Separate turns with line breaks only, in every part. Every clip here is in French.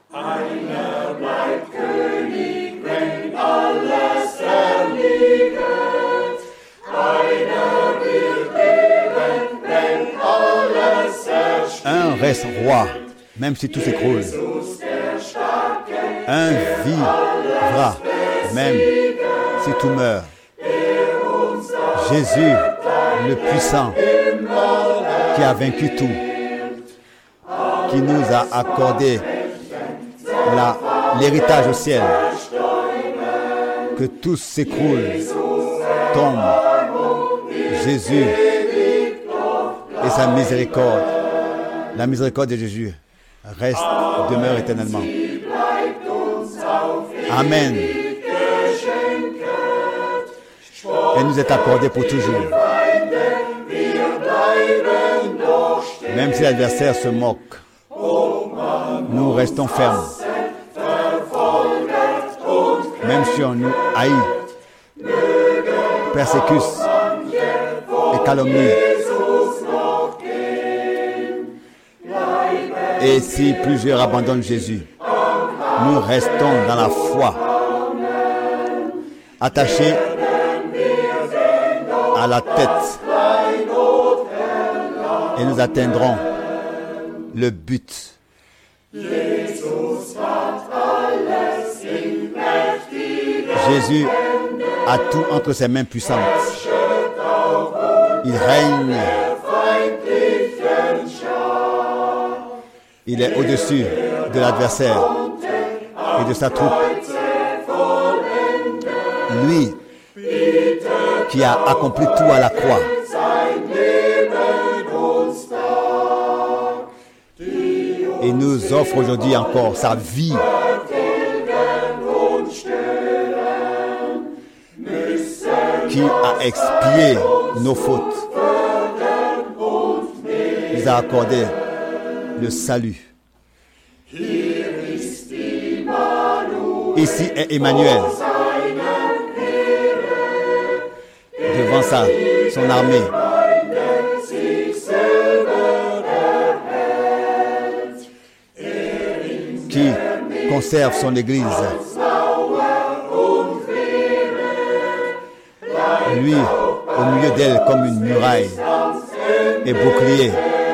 Einer bleibt König, wenn alles erliegt. Einer wird leben, wenn alles ersteht.
Un reste roi, même si tout s'écroule. Un vivra, même si tout meurt. Jésus, le puissant, qui a vaincu tout, qui nous a accordé l'héritage au ciel, que tout s'écroule, tombe. Jésus et sa miséricorde, la miséricorde de Jésus reste, demeure éternellement. Amen. Elle nous est accordée pour toujours. Même si l'adversaire se moque, nous restons fermes. Même si on nous haït, persécute et calomnie. Et si plusieurs abandonnent Jésus, nous restons dans la foi, attachés à la tête, et nous atteindrons le but. Jésus a tout entre ses mains puissantes. Il règne. Il est au-dessus de l'adversaire et de sa troupe. Lui qui a accompli tout à la croix. Il nous offre aujourd'hui encore sa vie. Qui a expié nos fautes. Il nous a accordé le salut. Ici est Emmanuel. Devant son armée. Qui conserve son église. Lui, au milieu d'elle, comme une muraille et bouclier,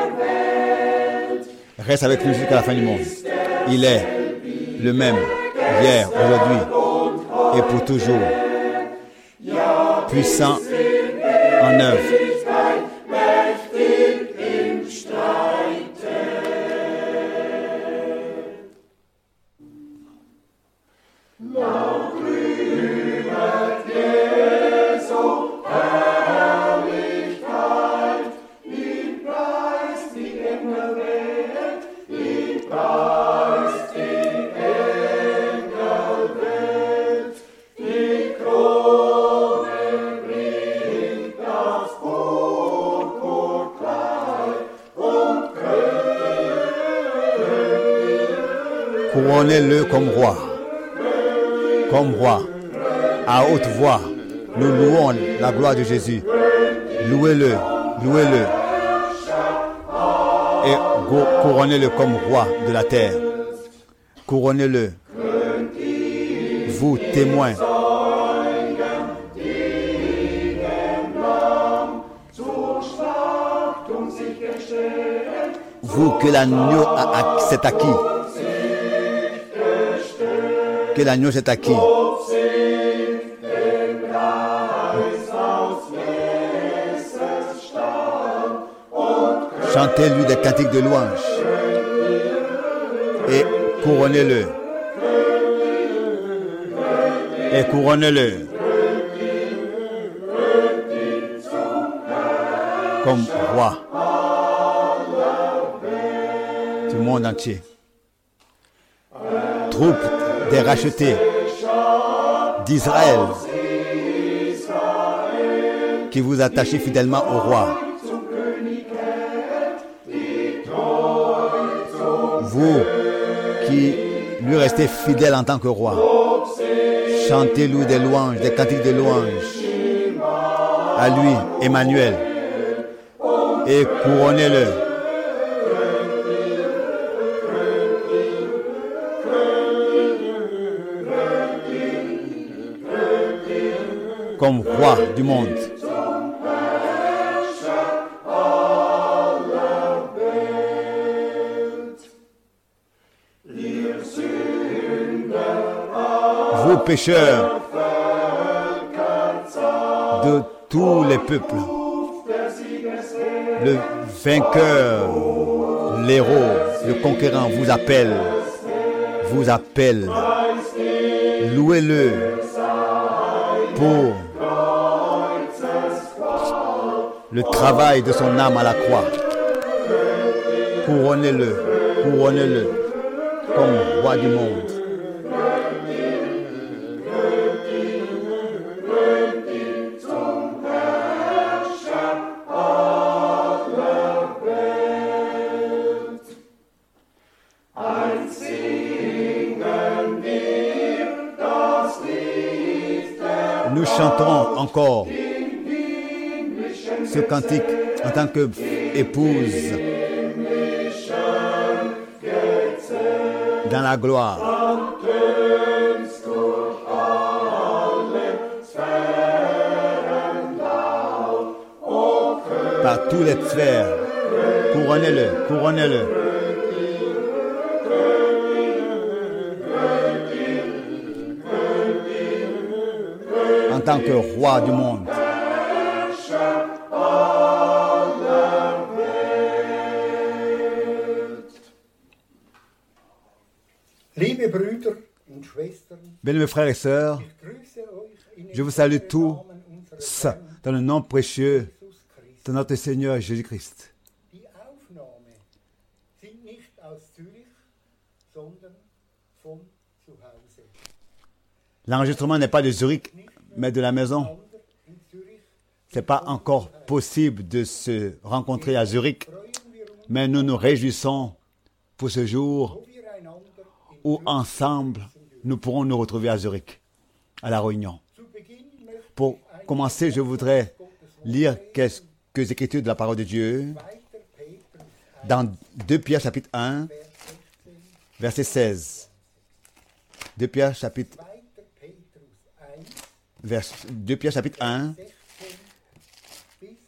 reste avec nous jusqu'à la fin du monde. Il est le même, hier, aujourd'hui et pour toujours. Puissant en œuvre. Couronnez-le comme roi, à haute voix, nous louons la gloire de Jésus. Louez-le, louez-le, et couronnez-le comme roi de la terre. Couronnez-le, vous témoins. Vous que l'agneau s'est acquis. Que l'agneau s'est acquis. Chantez-lui des cantiques de louange et couronnez-le. Et couronnez-le comme roi du monde entier. Troupe des rachetés d'Israël qui vous attachez fidèlement au roi. Vous qui lui restez fidèle en tant que roi, chantez-lui des louanges, des cantiques de louanges à lui, Emmanuel, et couronnez-le comme roi du monde. Vous pécheurs de tous les peuples, le vainqueur, l'héros, le conquérant vous appelle. Louez-le pour le travail de son âme à la croix. Couronnez-le comme roi du monde. Nous chanterons encore ce cantique en tant qu'épouse dans la gloire. Par tous les sphères, couronnez-le. En tant que roi du monde.
Liebe Brüder und Schwestern,
Bien-aimés frères et sœurs,
ich grüße euch in
je vous salue
Namen
tous
unseres Herrn
dans le nom précieux
Jesus Christus.
de notre Seigneur Jésus-Christ.
Die Aufnahme sind nicht aus Zürich, sondern von zu Hause.
L'enregistrement n'est pas de Zurich, mais de la maison.
Ander in Zürich
Ce n'est pas encore possible de se rencontrer à Zurich,
freuen wir uns,
mais nous nous réjouissons pour ce jour
wo wir einander in
où ensemble nous pourrons nous retrouver à Zurich, à la Réunion.
Zu Beginn möchte
Pour commencer, je voudrais lire quelques écritures de la parole de Dieu
2. Petrus 1,
dans 2 Pierre chapitre 1,
Vers 16.
verset 16. 2 Pierre chapitre
2. Petrus 1,
2 Pierre chapitre 1,
16 bis 21.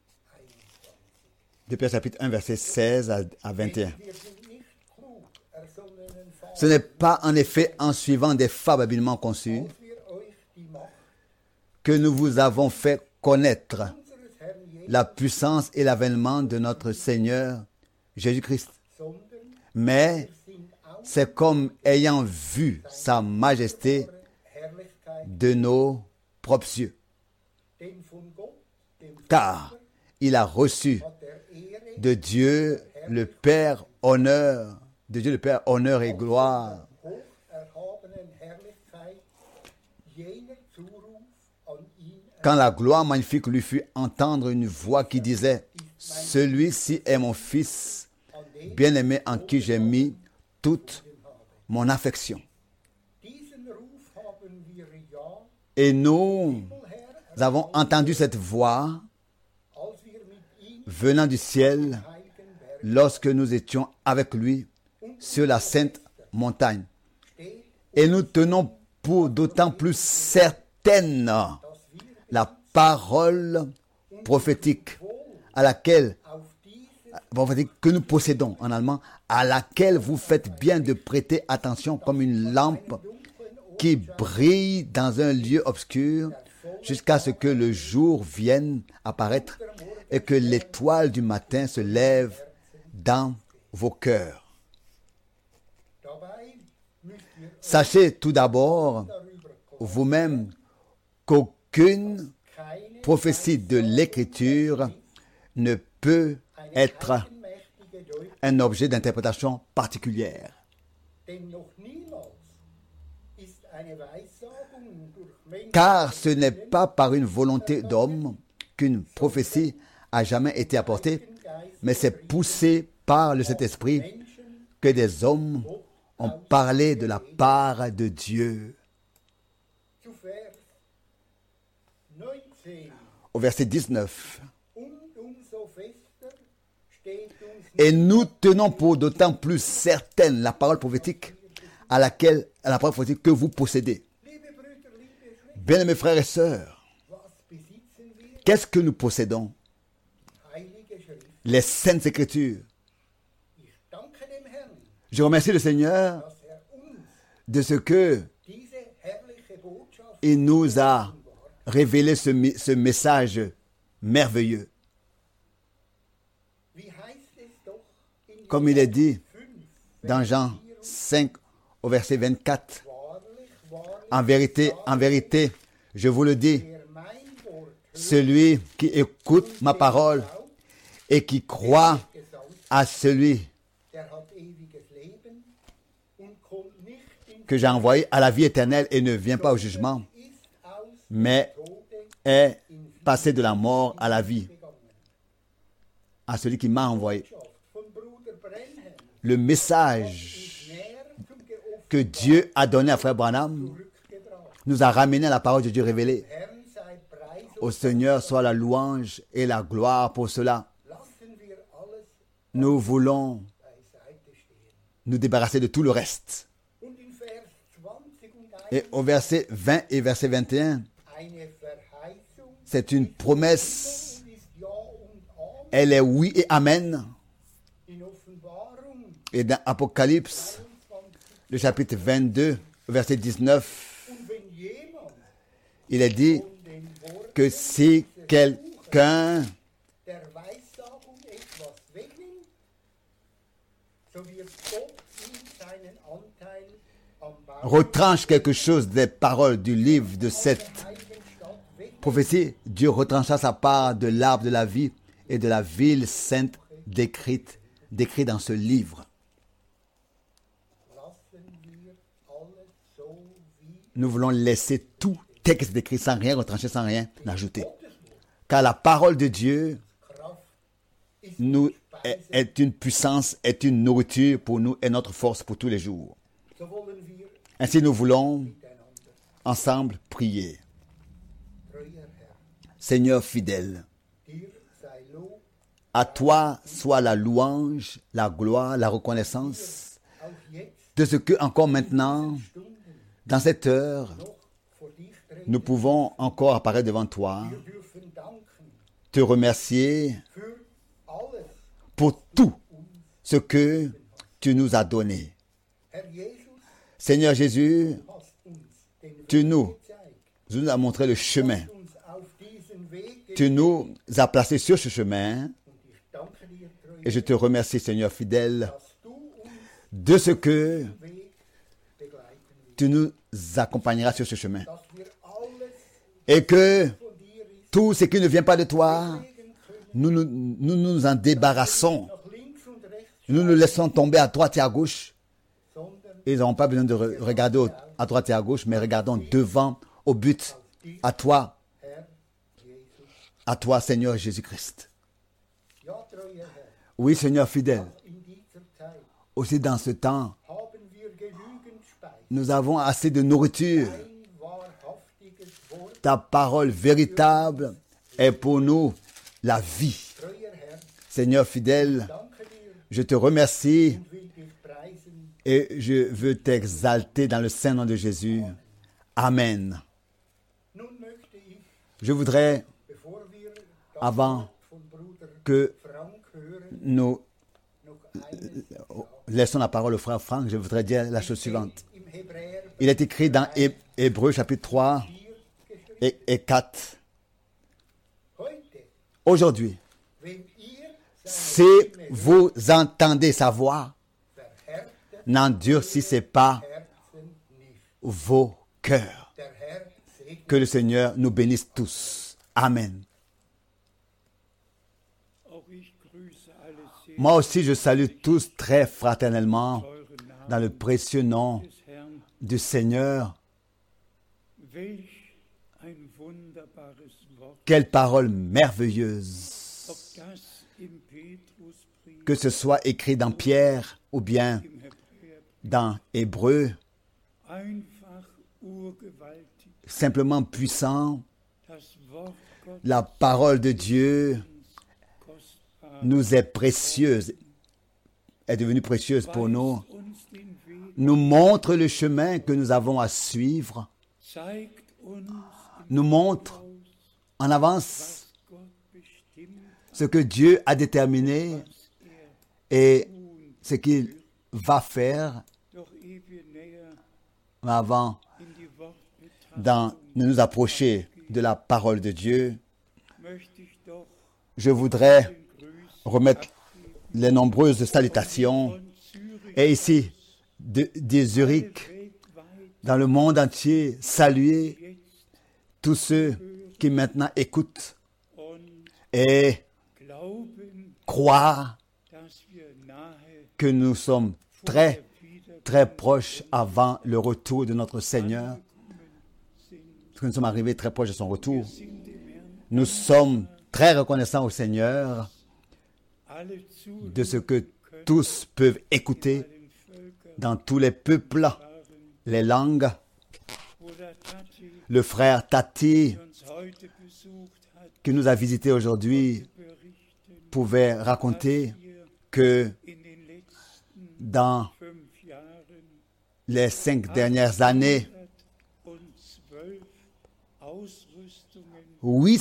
2 Pierre chapitre 1, verset 16 à 21.
Wir sind nicht klug ersonnenen
Ce n'est pas en effet en suivant des fables habilement conçues
als wir euch die Macht
que nous vous avons fait connaître
unseres Herrn Jesus,
la puissance et l'avènement de notre Seigneur Jésus-Christ.
sondern
Mais
sind auch
c'est comme ayant vu sa majesté
Herrlichkeit,
de nos propres yeux.
denn von Gott, dem
Car il a reçu
hat Ehre,
de Dieu le Père honneur, et gloire,
hoch erhabenen Herrlichkeit, jener Zuruf an ihn
quand la gloire magnifique lui fit entendre une voix qui disait « Celui-ci est mon Fils,
an den
bien-aimé en qui j'ai mis toute mon affection.
diesen Ruf haben wir ja, »
Et nous
Herr,
avons entendu cette voix
als wir mit ihm
venant du ciel
Heidenberg
lorsque nous étions avec lui sur la sainte montagne.
steht,
Et nous tenons pour d'autant plus certaine
dass wir
la parole prophétique à laquelle
auf diese
prophétique que nous possédons en allemand, à laquelle vous faites bien de prêter attention comme une lampe qui brille dans un lieu obscur jusqu'à ce que le jour vienne apparaître et que l'étoile du matin se lève dans vos cœurs.
dabei müsst ihr
Sachez tout d'abord
darüber kommen,
vous-même qu'aucune
keine
prophétie de l'Écriture ne peut être
eigenmächtige Deutung,
un objet d'interprétation particulière.
denn noch niemals ist eine Weissagung durch Menschen
Car ce n'est pas par une volonté d'homme qu'une prophétie a jamais été apportée, mais c'est poussé par le Saint-Esprit que des hommes ont parlé de la part de Dieu.
zu Vers 19
Au verset 19.
und umso fester steht uns
Et nous tenons pour d'autant plus certaine la parole prophétique à la parole prophétique que vous possédez.
liebe Brüder, liebe Schwestern,
Bien-aimés frères et sœurs, Qu'est-ce que nous possédons?
Heilige Schrift.
Les Saintes Écritures.
Ich danke dem Herrn,
Je remercie le Seigneur
dass uns
de ce que
diese herrliche Botschaft
il nous a révélé ce message merveilleux.
Wie heißt es doch in
Comme il est dit
5,
dans Jean 5 au verset 24.
wahrlich, wahrlich,
En vérité, je vous le dis,
wer mein Wort hört,
celui qui écoute ma parole et qui croit
gesandt,
à celui
der hat ewiges Leben und kommt nicht in
que j'ai envoyé à la vie éternelle et ne vient pas au jugement,
ist aus
mais
Tode
est passé de la mort à la vie,
gegangen.
à celui qui m'a envoyé.
Von Bruder Brenhem
Le message
näher zum Geoffenen
que Dieu a donné à Frère Branham
zurückgebracht.
nous a ramené à la parole de Dieu révélée.
Herrn sei Preis
Au
und
Seigneur soit la louange et la gloire pour cela.
lassen wir alles
Nous voulons
beiseite stehen.
nous débarrasser de tout le reste.
Und in Vers 20 und
Et au verset 20 et verset 21,
eine Verheißung
c'est une promesse.
und ist Ja und Amen.
Elle est oui et amen.
In Offenbarung
Et dans Apocalypse,
21.
le chapitre 22, verset 19,
Und wenn jemand
il est dit
von den Worten
que si quelqu'un
der Weissagung etwas wegnimmt, so wird Gott ihm seinen Anteil am Bau
retranche quelque chose des paroles du livre de cette
der heiligen Stadt wegnehmen.
prophétie, Dieu retrancha sa part de l'arbre de la vie et de la ville sainte décrite dans ce livre.
Lassen wir alles so wie
Nous voulons laisser tout texte décrit sans rien retrancher, sans rien ajouter. Car la parole de Dieu
Kraft ist
nous est une puissance, est une nourriture pour nous et notre force pour tous les jours.
so wollen wir
Ainsi nous voulons
miteinander.
ensemble prier.
Treuer Herr,
Seigneur fidèle,
dir sei Lob
à toi soit la louange, la gloire, la reconnaissance
auch jetzt
de ce que encore maintenant,
Stunden
dans cette heure,
noch vor dich treten.
nous pouvons encore apparaître devant toi,
Wir dürfen danken
te remercier
für alles.
pour tout ce que tu nous as donné.
Herr Jesus,
Seigneur Jésus,
hast uns den
tu
Weg
nous,
gezeigt.
tu nous as montré le chemin.
Hast uns auf diesen Weg
Tu nous as placés sur ce chemin
und ich danke dir, treu,
et je te remercie, Seigneur fidèle,
dass du uns
de ce que
den Weg begleiten willst.
tu nous accompagneras sur ce chemin.
Dass wir alles
Et que
von dir ist
tout ce qui ne vient pas de toi,
legen können,
nous en débarrassons.
nach links und rechts,
Nous nous laissons tomber à droite et à gauche.
sondern
Ils n'auront pas besoin de regarder à droite et à gauche, mais regardons devant, au but, à toi,
Herr Jesus.
Seigneur Jésus-Christ.
Ja, treuer Herr,
Oui, Seigneur fidèle,
in dieser Zeit
aussi dans ce temps,
haben wir genügend Speise.
nous avons assez de nourriture.
Ein wahrhaftiges Wort,
Ta parole véritable est pour nous la vie.
treuer Herr,
Seigneur fidèle,
danke dir
je te remercie
und will dich preisen.
et je veux t'exalter dans le saint nom de Jésus. Amen.
Nun möchte ich,
Je voudrais,
bevor wir das
avant
Wort von Bruder
que
Frank hören,
nous
noch eines sagen.
laissons la parole au frère Franck, je voudrais dire la chose suivante.
Im Hebräer
Il est écrit dans Hébreux chapitre 3
4 geschrieben,
et 4.
heute,
Aujourd'hui,
wenn ihr
si
seine Stimme
vous entendez sa voix,
verhärtet
n'endurcissez pas
Herzen nicht.
vos cœurs.
Der Herr segne
Que le Seigneur nous bénisse tous. Amen.
Auch ich grüße alle sehr
Moi aussi, je salue tous très fraternellement
teuren Namen
dans le précieux nom
des Herrn.
du Seigneur.
Welch ein wunderbares Wort,
Quelle parole merveilleuse.
ob das im Petrusbrief,
Que ce soit écrit dans Pierre ou bien
im Hebräer,
dans Hébreu,
einfach urgewaltig.
simplement puissant,
Das Wort Gottes
la parole de Dieu
kostbar
nous est précieuse, est devenue précieuse pour nous,
weist uns den Weg,
nous montre le chemin que nous avons à suivre,
zeigt uns im
nous montre
Voraus,
en avance ce que Dieu a déterminé et ce qu'il va faire.
Doch ehe wir näher
Mais avant
in die Wortbetrachtung
de nous approcher de la parole de Dieu,
möchte ich doch
je voudrais
den Grüßen
remettre les nombreuses salutations.
von Zürich
Et ici, de Zurich,
weltweit
dans le monde entier, saluer
jetzt
tous ceux qui maintenant écoutent
und
et
glauben,
croient
dass wir nahe
que nous sommes
vor
très,
der Wiederkunft
très proches avant le retour de notre Seigneur.
sind.
Parce que nous sommes arrivés très proches de son retour.
Sind dem Herrn
Nous sommes très reconnaissants au Seigneur
alle zuhören
de ce que tous peuvent écouter
den Völkern
dans tous les peuples,
waren,
les langues.
Bruder Tati,
Le frère Tati,
der uns heute besucht hat,
qui nous a visités aujourd'hui,
berichten,
pouvait raconter
wir
que
in den letzten
dans
5 Jahren
les 5 dernières années,
812 Ausrüstungen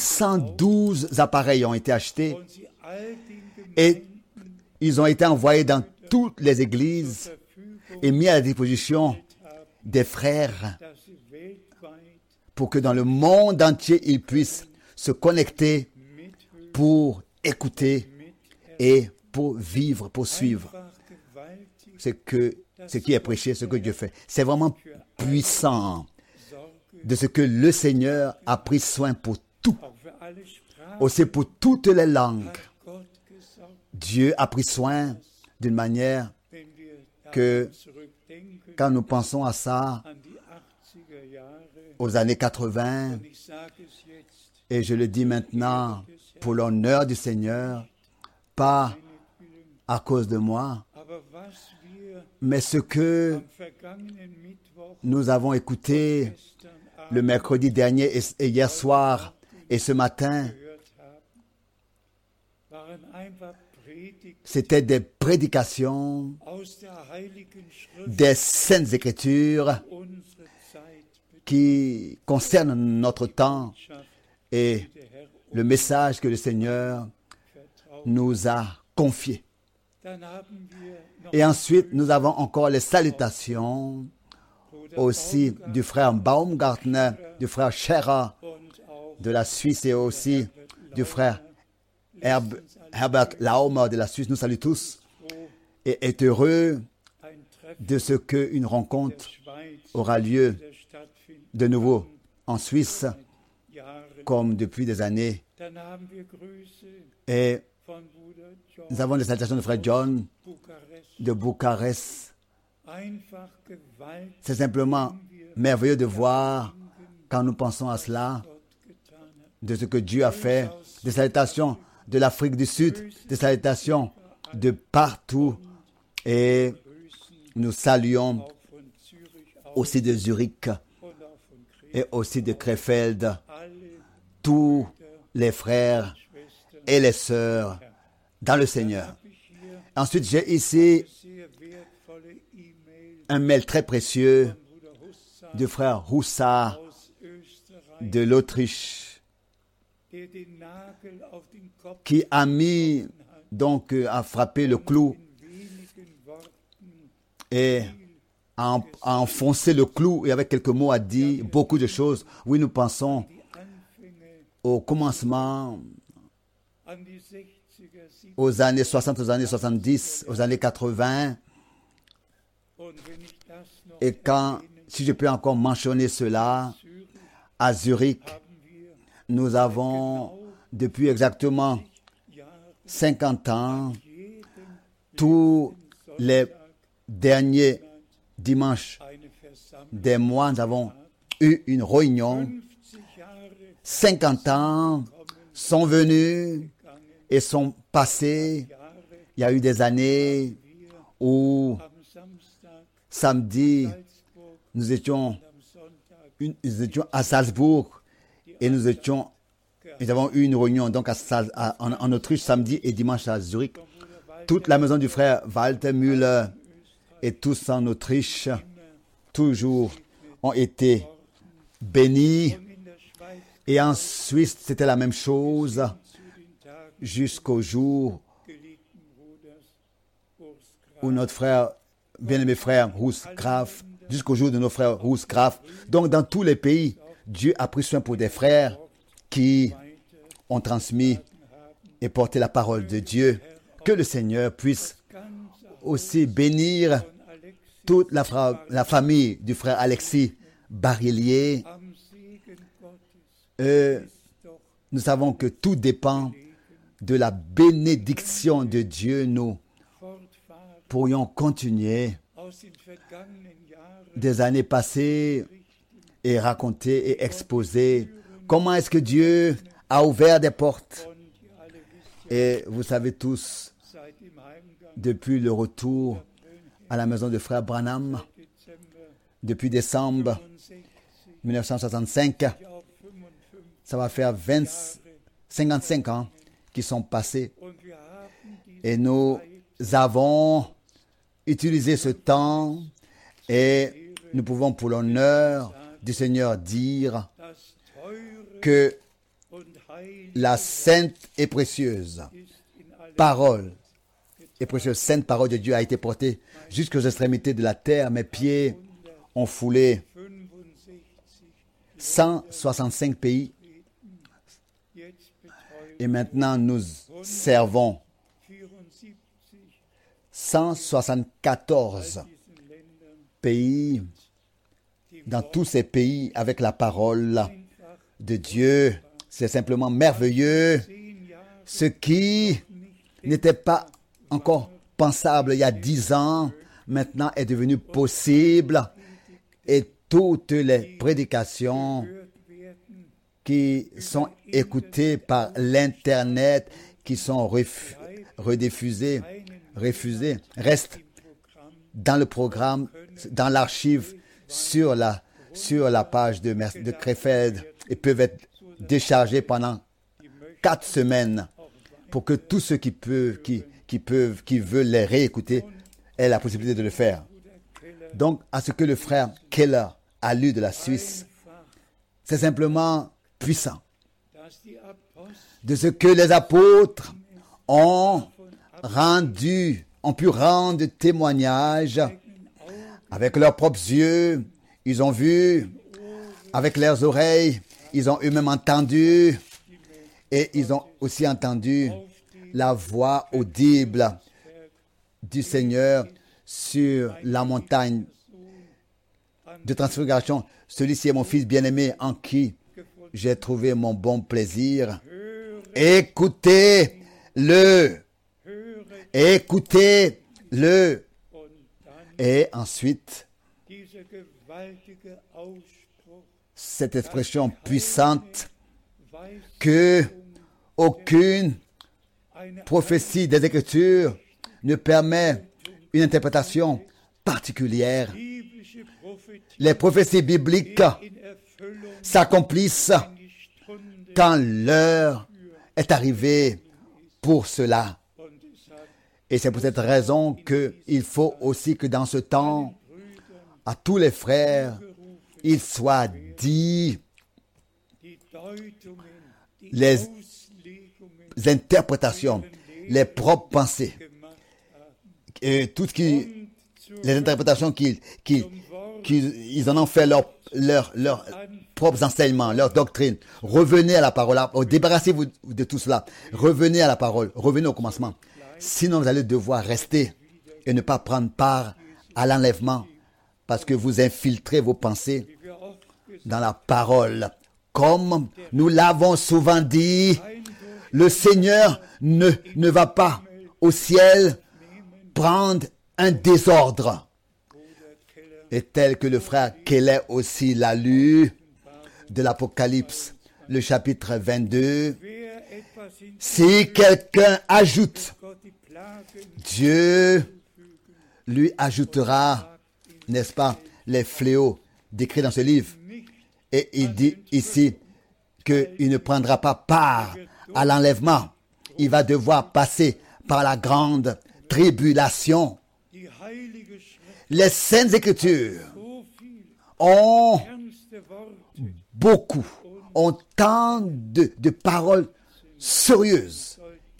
812 appareils ont été achetés
und sie all den
et
Gemeinden
ils ont été envoyés dans toutes les églises
zur Verfügung
et mis à la disposition
haben,
des frères
dass sie weltweit
pour que dans le monde entier, ils puissent se connecter
mithören,
pour écouter et pour vivre, pour suivre
einfach gewaltig
ce qui est prêché, ce que Dieu fait. C'est vraiment puissant
Sorge,
de ce que le Seigneur a pris soin pour tout,
auch für alle Sprachen
aussi pour toutes les langues.
hat Gott gesorgt,
Dieu a pris soin d'une manière
wenn wir
que
daran zurückdenken
quand nous pensons à ça,
an die 80er Jahre,
aux années 80,
und ich sage es jetzt,
et je le dis maintenant pour l'honneur du Seigneur, pas à cause de moi,
aber was wir
mais ce que
am vergangenen Mittwoch,
nous avons écouté
gestern
le
Abend
mercredi dernier et hier soir et ce matin,
gehört haben, waren einfach Predigten
c'était des prédications
aus der Heiligen Schrift
des Saintes Écritures
unsere Zeit
qui concernent notre temps
betrifft,
et
der Herr
le message que le Seigneur
vertraut.
nous a confié.
Dann haben wir noch
Et ensuite, nous avons encore les salutations
Bruder
aussi
Baumgart
du frère Baumgartner, du frère Scherer
und auch
de la Suisse et aussi du frère Herbert Laumer de la Suisse. Nous saluons tous
froh,
et est heureux
ein Treffen
de ce qu'une rencontre
der Schweiz
aura lieu
wieder stattfinden
de nouveau en Suisse
Jahren.
comme depuis des années.
Dann haben wir Grüße
Et
von Bruder John
nous avons les salutations de frère John
Bukarest.
de Bucarest.
Einfach gewaltig
C'est simplement merveilleux de voir, quand nous pensons à cela,
Gott getan hat.
de ce que Dieu a fait, des salutations de l'Afrique du Sud, des salutations de partout. Et nous saluons
Auch von Zürich aus
aussi de Zurich
und auch von Krefeld.
et aussi de Krefeld,
Alle
tous les frères
Schwestern.
et les sœurs dans le Seigneur.
Habe ich hier
Ensuite, j'ai ici
sehr wertvolle E-Mail
un mail très précieux
von Bruder Hussar
du frère Roussard
aus Österreich,
de l'Autriche
der den Nagel auf den Kopf
qui a mis, donc, a frappé le clou
in wenigen Worten
et a enfoncé le clou et avec quelques mots a dit beaucoup de choses. Oui, nous pensons
die Anfänge
au commencement,
an die 60er, 70er
aux années 60, aux années 70, aux années 80.
und wenn ich das noch
Et quand, si je peux encore mentionner cela,
Zürich
à Zurich,
haben wir
nous avons, depuis exactement
Jahre
50 ans,
jeden
tous les derniers dimanches
eine Versammlung.
des mois, nous avons eu une réunion.
50 Jahre
50 ans sont venus et sont passés.
Jahre
Il y a eu des années où
am Samstag
samedi,
Salzburg,
nous étions,
am Sonntag
nous étions à Salzbourg et nous avons eu une réunion donc en Autriche samedi et dimanche à Zurich. Toute la maison du frère Walter Müller et tous en Autriche, toujours ont été bénis.
und in der Schweiz
Et en Suisse, c'était la même chose.
zu den Tagen
jusqu'au jour
geliebten Bruders Urs
où notre frère, bien-aimé frère Urs Graf, jusqu'au jour de nos frères Urs Graf. Donc dans tous les pays, Dieu a pris soin pour des frères qui ont transmis et porté la parole de Dieu. Que le Seigneur puisse aussi bénir
von Alexi
toute la famille du frère Alexis Barillier.
am Segen Gottes doch
Nous savons que tout dépend de la bénédiction de Dieu. Nous
fortfahren
pourrions continuer
aus den vergangenen Jahren
des années passées et raconter et exposer comment est-ce que Dieu a ouvert des portes.
und ihr alle wisst ja,
Et vous savez tous,
seit dem Heimgang
depuis le retour à la maison de frère Branham,
Dezember
depuis décembre
65
1965,
auf 55
ça va faire 55 ans qui sont passés.
und wir haben diese
Et nous avons utilisé ce temps et nous pouvons pour l'honneur du Seigneur dire
das teure
que
und heilige
la sainte et précieuse
ist in alle
parole et précieuse sainte parole de Dieu a été portée jusqu'aux extrémités de la terre. Mes pieds ont foulé
65
165 pays
jetzt betreuen
et maintenant nous servons
74
174
diesen Ländern
pays, dans tous ces pays avec la parole
einfach
de Dieu. C'est simplement merveilleux.
10 Jahre
Ce qui n'était pas encore pensable il y a 10 ans, maintenant est devenu possible. Et toutes les prédications
gehört werden,
qui sont écoutées par l'Internet, qui sont rediffusées, refusées, restent
Programm
dans le programme, dans l'archive, sur la page de Krefeld et peuvent être déchargés pendant 4 semaines pour que tous ceux qui veulent les réécouter aient la possibilité de le faire. Donc, à ce que le frère Keller a lu de la Suisse, c'est simplement puissant.
dass die Apostel
De ce que les apôtres ont pu rendre témoignage avec leurs propres yeux. Ils ont vu avec leurs oreilles, ils ont eux-mêmes entendu et ils ont aussi entendu la voix audible du Seigneur sur la montagne de transfiguration. Celui-ci est mon fils bien-aimé en qui j'ai trouvé mon bon plaisir. Écoutez-le. Écoutez-le.
und dann
Et ensuite,
dieser gewaltige Ausspruch
cette expression puissante
weiß
que aucune
eine
prophétie des Écritures ne permet une interprétation particulière.
biblische Prophetie
Les prophéties bibliques
in Erfüllung
s'accomplissent
die Stunde
quand l'heure est arrivée pour cela.
und deshalb
Et c'est pour cette raison qu'il faut aussi que dans ce temps, à tous les frères, il soit dit
die Deutungen, die
les
Auslegungen
interprétations, les propres pensées,
gemacht haben
et tout ce qui,
und zur
les interprétations qu'ils
Wort
ils en ont fait leurs propres enseignements, leur doctrine. Revenez à la parole, débarrassez-vous de tout cela. Revenez à la parole, revenez au commencement. Sinon, vous allez devoir rester et ne pas prendre part à l'enlèvement parce que vous infiltrez vos pensées
wie wir oft gesagt
dans la parole. Comme nous l'avons souvent dit, le Seigneur ne va pas au ciel prendre un désordre. Et tel que le frère Keller aussi l'a lu de l'Apocalypse, le chapitre 22,
wer etwas hinzufügt,
si quelqu'un ajoute,
Gott die Plagen
Dieu lui ajoutera, n'est-ce pas, les fléaux décrits dans ce livre. Et il dit ici qu'il ne prendra pas part à l'enlèvement. Il va devoir passer par la grande tribulation.
die heilige Schrift
Les Saintes Écritures
so viel
ont
ernste Worte
beaucoup, ont tant de paroles sérieuses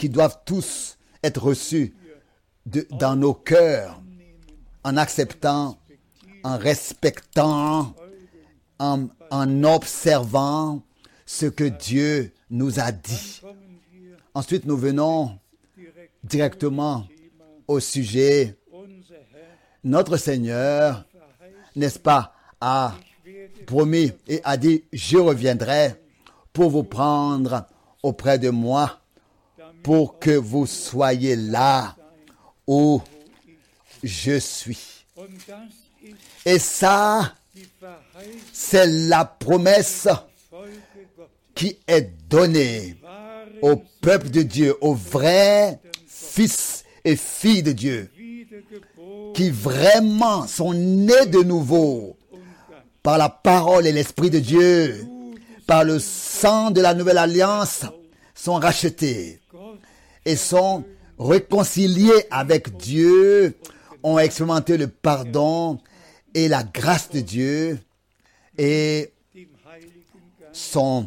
qui doivent tous être reçus dans nos cœurs, en acceptant, en respectant, en observant ce que Dieu nous a dit. Ensuite, nous venons directement au sujet. Notre Seigneur, n'est-ce pas, a promis et a dit, je reviendrai pour vous prendre auprès de moi, pour que vous soyez là où je suis. Et ça, c'est la promesse qui est donnée au peuple de Dieu, aux vrais fils et filles de Dieu, qui vraiment sont nés de nouveau par la parole et l'Esprit de Dieu, par le sang de la nouvelle alliance, sont rachetés et sont réconciliés avec Dieu, ont expérimenté le pardon et la grâce de Dieu et sont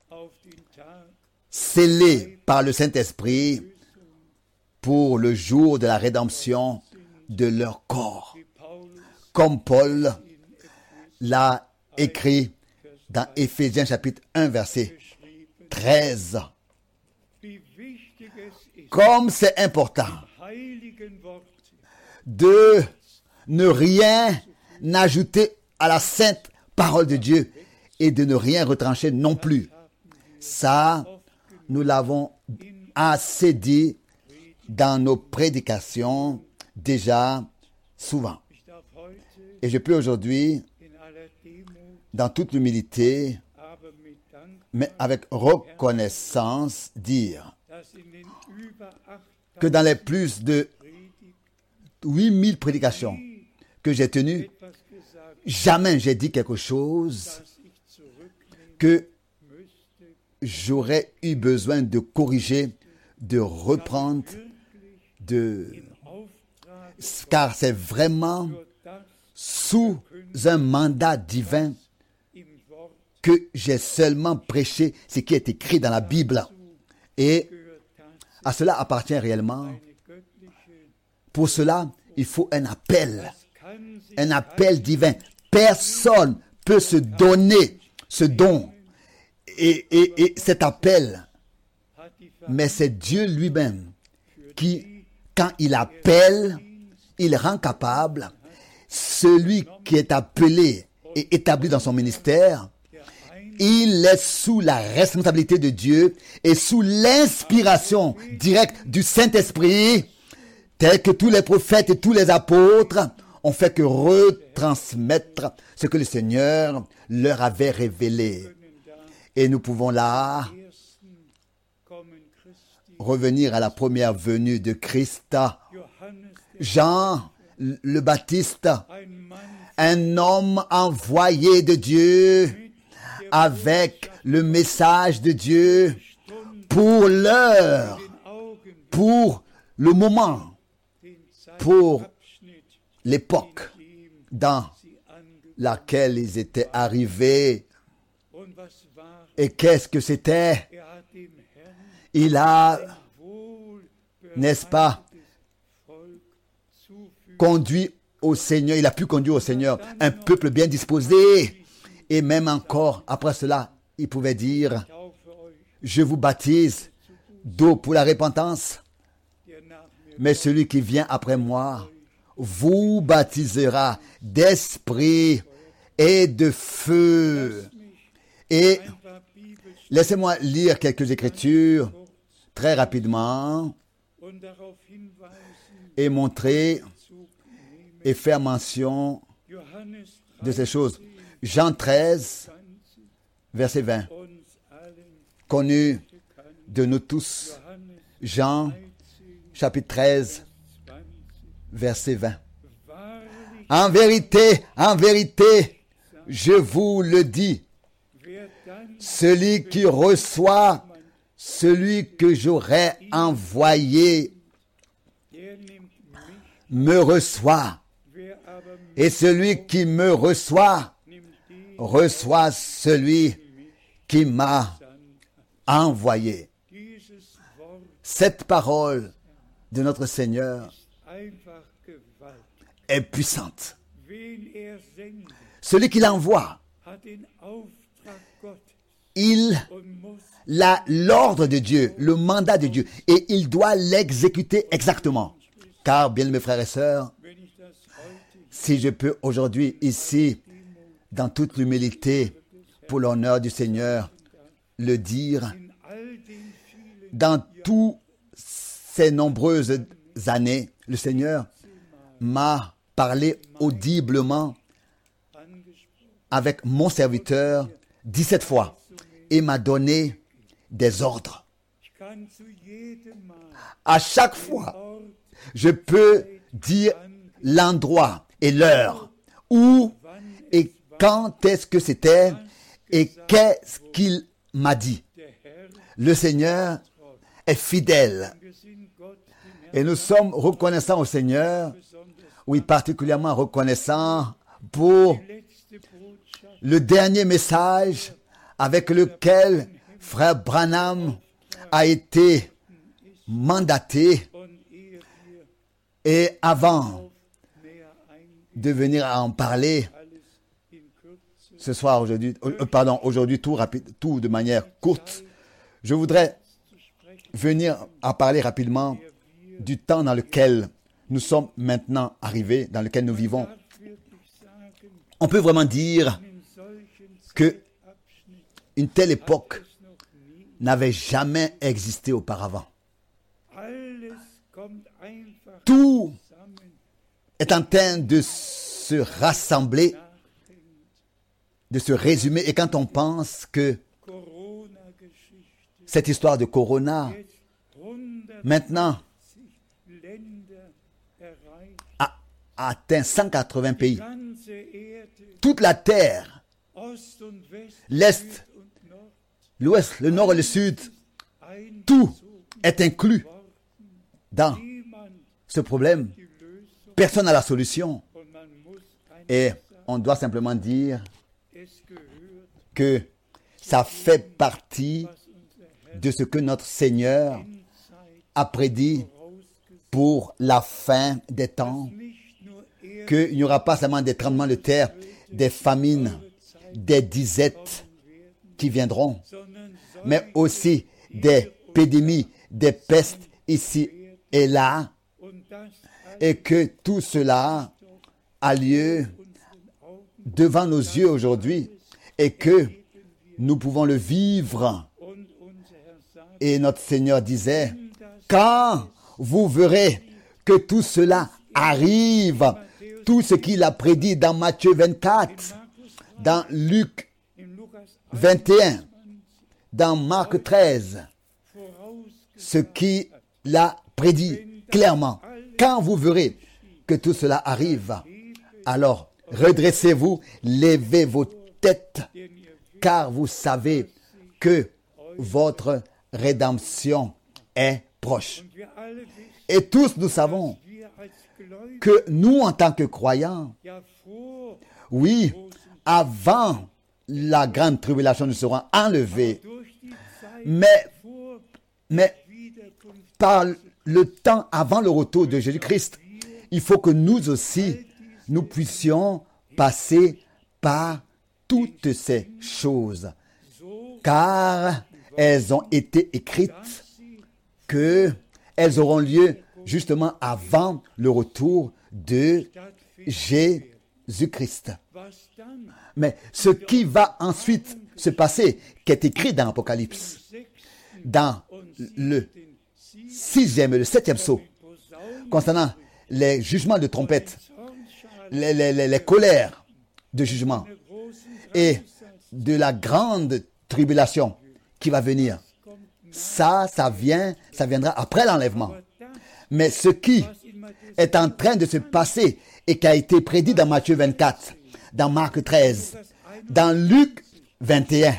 scellés par le Saint-Esprit pour le jour de la rédemption de leur corps. Comme Paul l'a écrit dans Éphésiens chapitre 1 verset 13. Comme c'est important de ne rien ajouter à la sainte parole de Dieu et de ne rien retrancher non plus. Ça, nous l'avons assez dit dans nos prédications déjà souvent. Et je peux aujourd'hui, dans toute l'humilité, mais avec reconnaissance, dire que dans les plus de 8000 prédications que j'ai tenues, jamais j'ai dit quelque chose que j'aurais eu besoin de corriger, de reprendre, car c'est vraiment sous un mandat divin que j'ai seulement prêché ce qui est écrit dans la Bible. Et à cela appartient réellement. Pour cela, il faut un appel divin. Personne peut se donner ce don et cet appel. Mais c'est Dieu lui-même qui, quand il appelle, il rend capable celui qui est appelé et établi dans son ministère. Il est sous la responsabilité de Dieu et sous l'inspiration directe du Saint-Esprit, tel que tous les prophètes et tous les apôtres ont fait que retransmettre ce que le Seigneur leur avait révélé. Et nous pouvons là revenir à la première venue de Christ. Jean le Baptiste, un homme envoyé de Dieu avec le message de Dieu pour l'heure, pour le moment, pour l'époque dans laquelle ils étaient arrivés. Et qu'est-ce que c'était? Il a, n'est-ce pas, conduit au Seigneur, il a pu conduire au Seigneur un peuple bien disposé. Et même encore, après cela, il pouvait dire, je vous baptise d'eau pour la repentance, mais celui qui vient après moi vous baptisera d'esprit et de feu. Et laissez-moi lire quelques écritures très rapidement et montrer et faire mention de ces choses. Jean 13, verset 20, connu de nous tous. Jean, chapitre 13, verset 20. En vérité, je vous le dis, celui qui reçoit celui que j'aurais envoyé me reçoit. Et celui qui me reçoit celui qui m'a envoyé. Cette parole de notre Seigneur
einfach gewaltig.
est puissante.
Wen sendet,
Celui qui l'envoie,
hat den Auftrag Gottes
il
und muss,
a l'ordre de Dieu, le mandat de Dieu, et il doit l'exécuter exactement. Car, bien mes frères et sœurs,
wenn ich das heute
si je peux aujourd'hui, ici, dans toute l'humilité, pour l'honneur du Seigneur, le dire,
in all den vielen
dans toutes ces nombreuses années, le Seigneur m'a parlé audiblement
angesprochen,
avec mon serviteur 17 fois et m'a donné des ordres.
ich kann zu jedem Mal
À chaque fois,
Ort,
je peux dire l'endroit et l'heure, où et quand est-ce que c'était et qu'est-ce qu'il m'a dit.
der Herr,
Le Seigneur est fidèle
wir sind Gott dem Herrn
et nous sommes reconnaissants au Seigneur,
besonders.
oui, particulièrement reconnaissants pour
Letzte Botschaft
le dernier message avec lequel frère Branham a été mandaté
und ehe wir
et avant
näher eingehen,
de venir à en parler
alles in Kürze
ce soir, aujourd'hui tout de manière courte, je voudrais
zu sprechen,
venir à parler rapidement du temps dans lequel nous sommes maintenant arrivés, dans lequel nous vivons.
darf wirklich sagen,
On peut vraiment dire
in solchen
que
Zeitabschnitten
une telle époque
es noch nie.
n'avait jamais existé auparavant.
Alles kommt einfach
Tout
zusammen,
est en train de se rassembler,
nachdenkt.
de se résumer. Et quand on pense que
Corona-Geschichte,
cette histoire de Corona,
jetzt 180
maintenant,
Länder erreicht,
a atteint 180 pays.
ganze Erde,
Toute la terre,
Ost und West,
l'Est,
Süd und Nord,
l'Ouest, le Nord et le Sud,
einbezogen
tout est inclus
worden.
dans
Niemand
ce problème.
die Lösung
Personne n'a la solution.
und man muss
Et
einfach sagen,
on doit simplement dire
es gehört,
que ça fait partie
was unser Herr
de ce que notre Seigneur
Endzeit
a prédit
vorausgesagt
pour la fin des temps,
hat. Nicht nur er
qu'il n'y aura pas seulement des tremblements de terre, des famines, des disettes qui viendront,
sondern
mais aussi des épidémies, des pestes ici et là,
und das
et que tout cela a lieu
unseren Augen
devant nos yeux aujourd'hui et que nous pouvons le vivre.
und unser Herr sagt,
Et notre Seigneur disait, quand vous verrez que tout cela arrive, tout ce qu'il a prédit dans Matthieu 24,
Markus
dans Luc
in Lukas
21, dans Marc 13,
vorausgesagt,
ce qu'il a prédit clairement. Quand vous verrez que tout cela arrive, alors redressez-vous, levez vos têtes,
denn ihr wisst,
car vous savez que votre rédemption est proche.
wir alle wissen,
Et tous nous savons
wir als Gläubige
que nous, en tant que croyants,
ja vor
oui, avant la grande tribulation, nous serons enlevés.
durch die Zeit
Mais,
vor
mais
Wiederkunft
par le temps avant le retour de Jésus-Christ, il faut que nous aussi, nous puissions passer par toutes ces choses,
so,
car elles ont été écrites que elles auront lieu justement avant le retour de Jésus-Christ.
was dann
Mais ce qui va ensuite se passer, qui est écrit dans l'Apocalypse, dans le 6e et le 7e sceau, concernant les jugements de trompette, les colères de jugement et de la grande tribulation qui va venir. Ça viendra après l'enlèvement. Mais ce qui est en train de se passer et qui a été prédit dans Matthieu 24, dans Marc 13, dans Luc 21,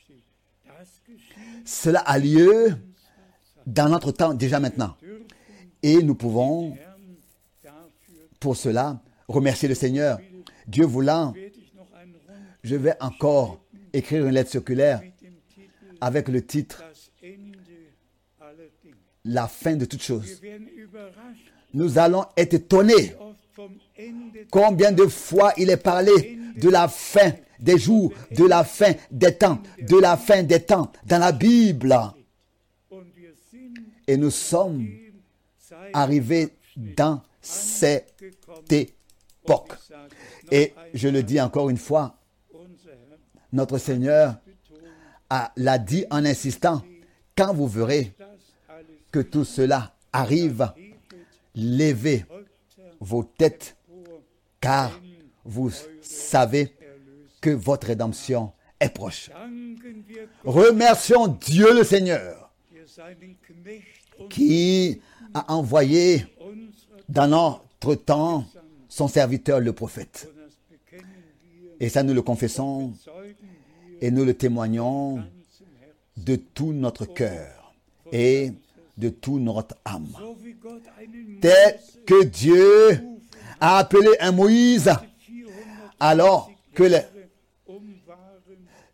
cela a lieu dans notre temps déjà maintenant. Et nous pouvons, pour cela, remercier le Seigneur. Dieu voulant, je vais encore écrire une lettre circulaire avec le titre la fin de toutes choses.
Wir werden überrascht,
Nous allons être étonnés
wie oft vom Ende
combien de fois il est parlé de la fin des jours, de la fin des temps, de la fin des temps dans la Bible.
und wir sind
Et nous sommes
im Zeit
arrivés dans cette
gekommen.
époque.
Ich sage es noch
Et je le dis encore une fois,
unser Herr
notre Seigneur
betont,
l'a dit en insistant, quand vous verrez
das alles
que tout cela arrive,
hebet
levez
Häupter
vos têtes,
vor,
car vous savez que votre rédemption est proche.
danken wir Gott
Remercions Dieu le Seigneur
für seinen Knecht und
qui a envoyé
unserer,
dans notre temps son serviteur le prophète.
und das bekennen wir,
Et ça nous le confessons
zeugen wir
et nous le témoignons
ganzem Herzen.
de tout notre cœur et de tout notre âme.
So wie Gott einen
Tel que Dieu a appelé un Moïse
400
alors que les
waren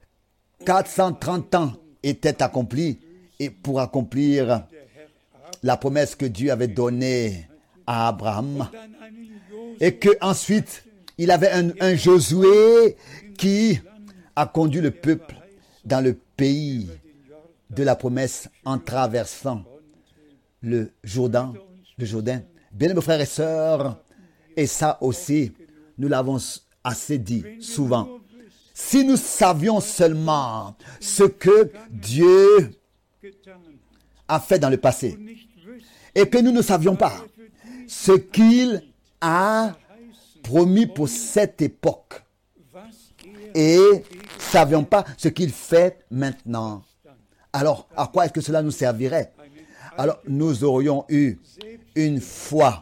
430 ans étaient accomplis et pour accomplir la promesse que Dieu avait donnée à Abraham.
dann einen Josef
Et que ensuite il avait un Josué qui a conduit le peuple dans le pays de la promesse en traversant le Jourdain. Bien mes frères et sœurs, et ça aussi, nous l'avons assez dit souvent. Si nous savions seulement ce que Dieu
getan
a fait dans le passé,
nicht wüssten,
et que nous ne savions pas ce qu'il a promis pour cette époque,
was
et savions pas ce qu'il fait maintenant, alors à quoi est-ce que cela nous servirait? Alors nous aurions eu une foi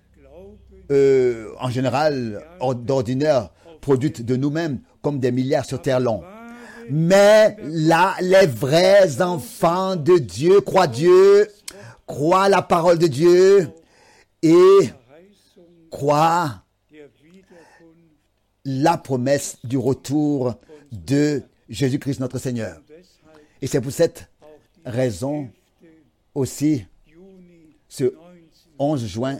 en général d'ordinaire produite de nous-mêmes comme des milliards sur terre long. Mais là, les vrais enfants de Dieu croient la parole de Dieu et croient
der Wiederkunft
la promesse du retour de Jésus-Christ notre Seigneur. Et c'est pour cette raison aussi,
Juni
ce 11 juin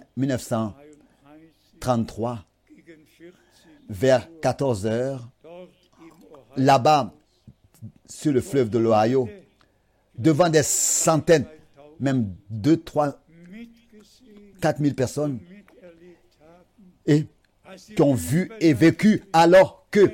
1933,
gegen 14
vers 14 heures,
dort im Ohio
là-bas, sur le fleuve de l'Ohio, devant des centaines, même 2, 3,
mitgesehen,
4 000 personnes,
miterlebt haben,
et
als sie
qui ont vu et vécu alors que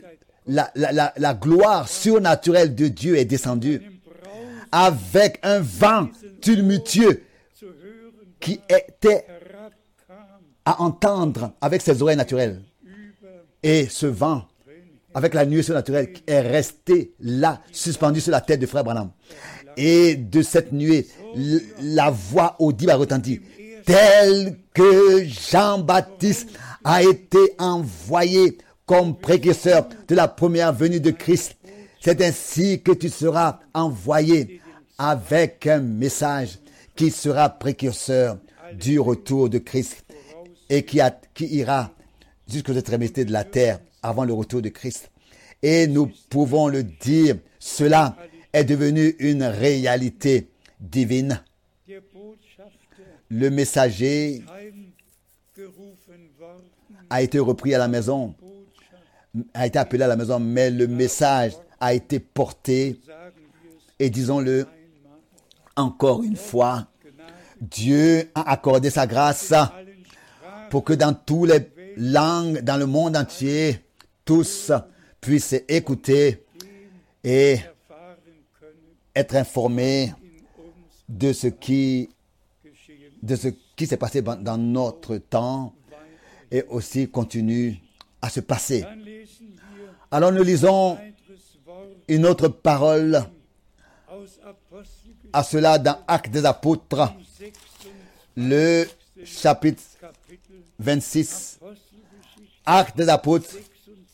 la gloire surnaturelle de Dieu est descendue
im Braus
avec un vent tumultueux
zu hören
qui était
herabkam
à entendre avec ses oreilles naturelles.
über
Et ce vent, avec la nuée surnaturelle, est resté là, suspendu sur la tête de frère Branham. Et de cette nuée, la voix audible a retenti. Tel que Jean-Baptiste a été envoyé comme précurseur de la première venue de Christ, c'est ainsi que tu seras envoyé avec un message qui sera précurseur du retour de Christ et qui ira jusqu'aux extrémités de la terre avant le retour de Christ. Et nous pouvons le dire, cela est devenu une réalité divine.
der Botschafter
Le messager
heimgerufen worden,
a été repris à la maison, a été appelé à la maison, mais le message a été porté,
sagen wir es
et disons-le
einmal,
encore une fois,
Gnade
Dieu a accordé sa grâce
allen Sprachen
pour que dans toutes les langues, dans le monde entier, tous puissent écouter et
erfahren können
être informés
in uns
de ce qui
geschehen
s'est passé dans notre temps et aussi continue à se passer.
Dann lesen wir
Alors nous lisons
weiteres Wort
une autre parole
aus Apostelgeschichte
à cela dans Actes des Apôtres,
26.
le chapitre
Kapitel,
26.
Apostelgeschichte
Actes des Apôtres,
26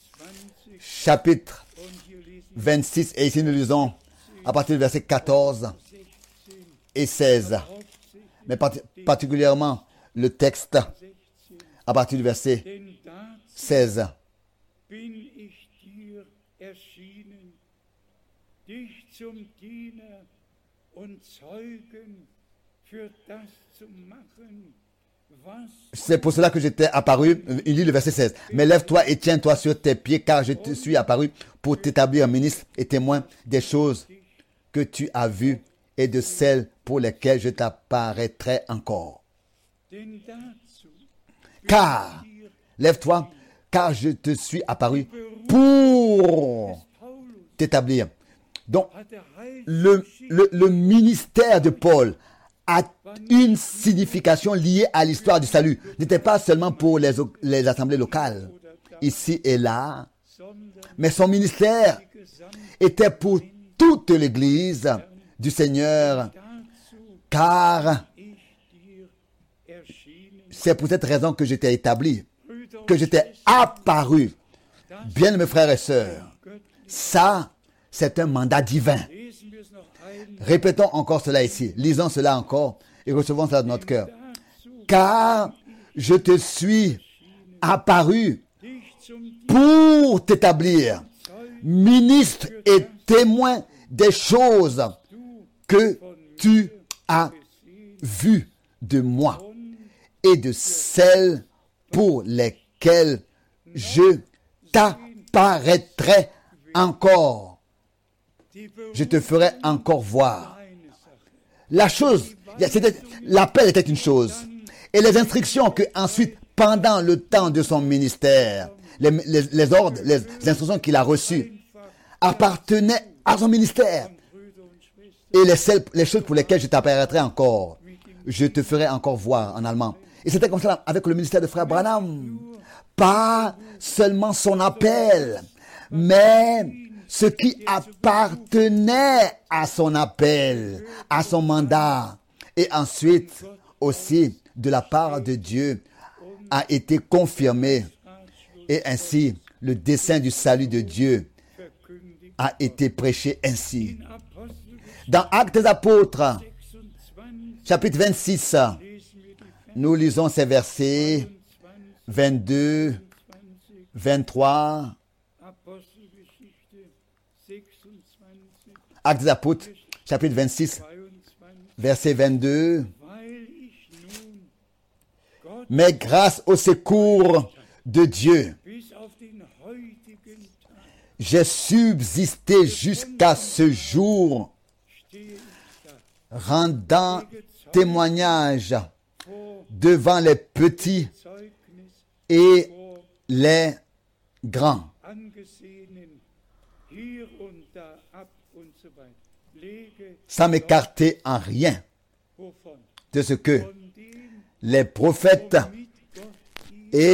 chapitre
und hier lesen
26. Et ici nous lisons à partir du verset 14 et 16.
hauptsächlich
Mais particulièrement le texte
16.
à partir du verset
Denn dazu
16.
bin ich dir erschienen, dich zum Diener und Zeugen für das zu machen, was
C'est pour cela que j'étais apparu. Il lit le verset 16. Mais lève-toi et tiens-toi sur tes pieds, car je te suis apparu pour t'établir ministre et témoin des choses que tu as vues et de celles pour lesquelles je t'apparaîtrai encore.
denn dazu
Car, lève-toi, car je te suis apparu pour
Paulus
t'établir. Donc,
hat der Heil
le ministère de Paul a une signification liée à l'histoire du salut. N'était pas seulement pour les assemblées locales, ici et là,
sondern
mais son ministère
die gesamte
était pour toute l'Église du Seigneur,
dazu
car
ich dir erschienen.
c'est pour cette raison que j'étais établi,
Brüder
que
und
j'étais apparu. Bien, mes frères et sœurs,
Götter,
ça, c'est un mandat divin.
lesen wir es noch ein.
Répétons encore cela ici. Lisons cela encore et recevons cela dans notre cœur.
Dazu
Car je te suis apparu
dich zum
pour t'établir ministre et témoin des choses que tu as vues de moi et de celles pour lesquelles je t'apparaîtrai encore.
die
Je te ferai encore voir.
eine Sache.
La chose, l'appel était une chose. Et les instructions que ensuite, pendant le temps de son ministère, les ordres, les instructions qu'il a reçues, appartenaient à son ministère.
Brüder und Schwestern,
Et les choses pour lesquelles je t'apparaîtrai encore, je te ferai encore voir en allemand. Et c'était comme ça avec le ministère de Frère Branham. Pas seulement son appel, mais ce qui appartenait à son appel, à son mandat. Et ensuite, aussi, de la part de Dieu, a été confirmé. Et ainsi, le dessein du salut de Dieu
verkündigt.
a été prêché ainsi.
In Apostelgeschichte
Dans Actes des Apôtres,
26
chapitre 26,
lesen wir die
nous lisons ces versets 22,
20,
23,
Apostelgeschichte 26,
Actes des Apôtres, chapitre 26,
22,
verset 22.
weil ich nun Gott
Mais grâce au secours de Dieu,
bis auf den heutigen Tag
j'ai subsisté jusqu'à ce jour,
stehe ich da,
rendant témoignage
vor
devant les petits
Zeugnis,
et
vor
les grands.
Angesehenen, hier und da ab und so weiter. Lege
Sans m'écarter en rien
wovon?
de ce que
Von dem,
les prophètes
mit Gott die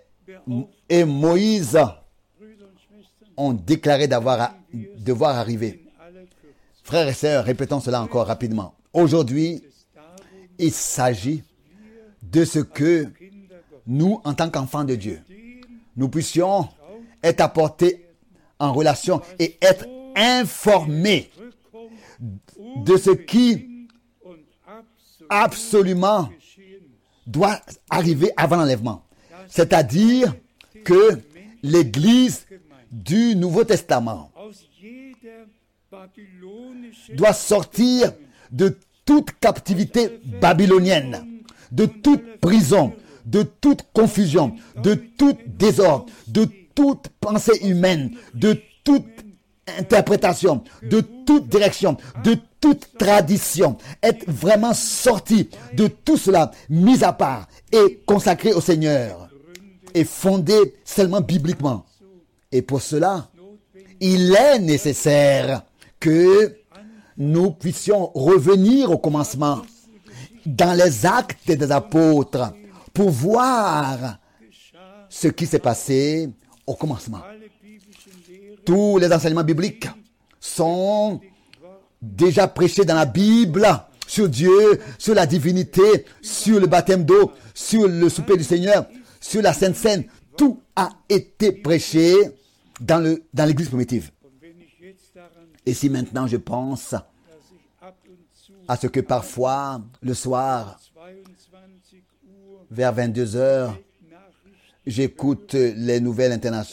et Moïse
Brüder und Schwestern
ont déclaré devoir arriver.
in aller Kürze.
Frères et sœurs, répétons cela encore rapidement. Aujourd'hui,
Darum,
il s'agit de ce que
Kinder Gott,
nous, en tant qu'enfants de Dieu,
dem
nous puissions être apportés en relation et être informés
Rückkommen
de ce qui
und
absolument
geschehen muss.
doit arriver avant l'enlèvement. C'est-à-dire que l'Église du Nouveau Testament
Aus jeder babylonischen
doit sortir de toute captivité babylonienne, de toute prison, de toute confusion, de tout désordre, de toute pensée humaine, de toute interprétation, de toute direction, de toute tradition, être vraiment sorti de tout cela, mis à part et consacré au Seigneur et fondé seulement bibliquement. Et pour cela, il est nécessaire que nous puissions revenir au commencement dans les actes des apôtres pour voir ce qui s'est passé au commencement.
alle biblischen Lehren
Tous les enseignements bibliques sont déjà prêchés dans la Bible sur Dieu, sur la divinité, sur le baptême d'eau, sur le souper du Seigneur, sur la Sainte Seine. Tout a été prêché dans l'Église primitive.
und wenn ich jetzt daran,
Et si maintenant je pense
dass ich ab und zu
à ce que parfois, le soir,
22 Uhr
vers 22 heures,
Nachrichten
j'écoute les nouvelles
danach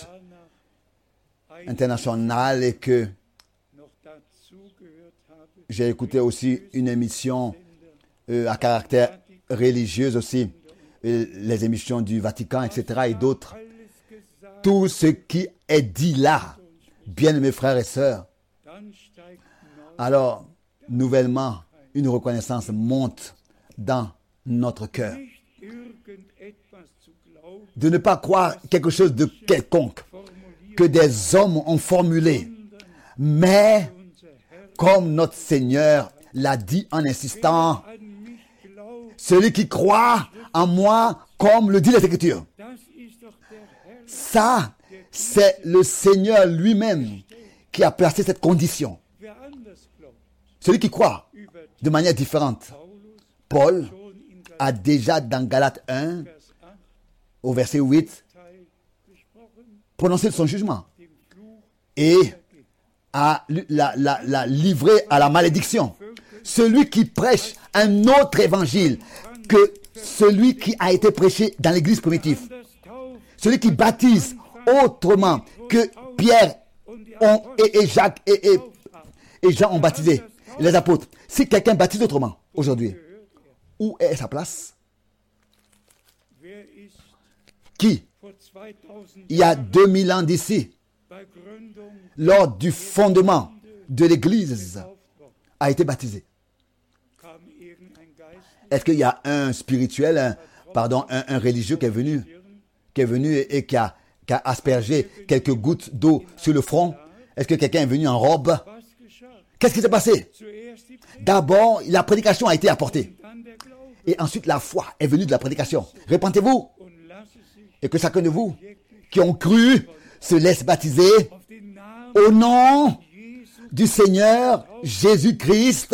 internationales et que
noch dazu gehört habe,
j'ai écouté aussi une émission à caractère religieux aussi, les émissions du Vatican, etc. et d'autres. Tout ce qui est dit là, bien mes frères et sœurs, alors, nouvellement, une reconnaissance monte dans notre cœur. De ne pas croire quelque chose de quelconque que des hommes ont formulé, mais comme notre Seigneur l'a dit en insistant, celui qui croit en moi, comme le dit les Écritures. Ça, c'est le Seigneur lui-même qui a placé cette condition. Celui qui croit de manière différente. Paul a déjà dans Galates 1, au verset 8, prononcé son jugement et a la livré à la malédiction. Celui qui prêche un autre évangile que celui qui a été prêché dans l'église primitive. Celui qui baptise autrement que Pierre et Jacques et Jean ont baptisé, les apôtres. Si quelqu'un baptise autrement aujourd'hui, où est sa place? Qui, il y a 2000 ans d'ici, lors du fondement de l'église, a été baptisé? Est-ce qu'il y a un spirituel, un religieux qui est venu et qui a aspergé quelques gouttes d'eau sur le front? Est-ce que quelqu'un est venu en robe? Qu'est-ce qui s'est passé? D'abord, la prédication a été apportée. Et ensuite, la foi est venue de la prédication. Répentez-vous. Et que chacun de vous qui ont cru se laisse baptiser au nom du Seigneur Jésus-Christ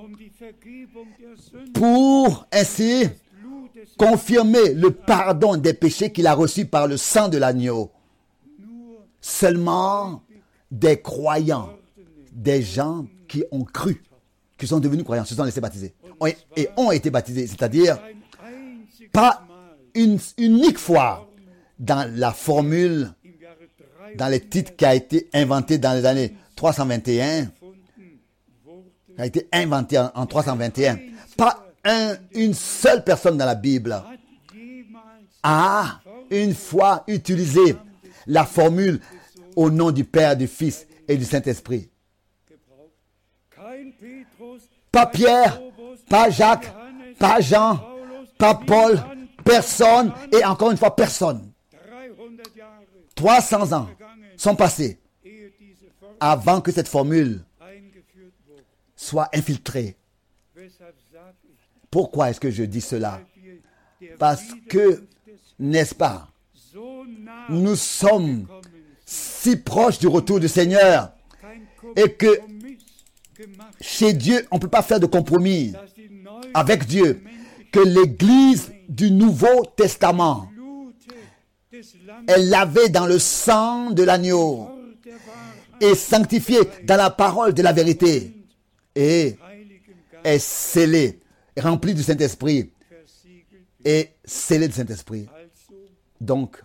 pour ainsi confirmer le pardon des péchés qu'il a reçus par le sang de l'agneau. Seulement des croyants, des gens qui ont cru, qui sont devenus croyants, se sont laissés baptiser et ont été baptisés, c'est-à-dire pas une unique fois dans la formule, dans les titres qui a été inventé dans les années 321, qui a été inventé en 321. Pas une seule personne dans la Bible a une fois utilisé la formule au nom du Père, du Fils et du Saint-Esprit. Pas Pierre, pas Jacques, pas Jean, pas Paul, personne et encore une fois personne. 300 ans sont passés avant que cette formule soit infiltrée. Pourquoi est-ce que je dis cela? Parce que, n'est-ce pas, nous sommes si proches du retour du Seigneur et que chez Dieu, on ne peut pas faire de compromis avec Dieu, que l'Église du Nouveau Testament est lavée dans le sang de l'agneau et sanctifiée dans la parole de la vérité et est scellée, remplie du Saint-Esprit et scellée du Saint-Esprit. Donc,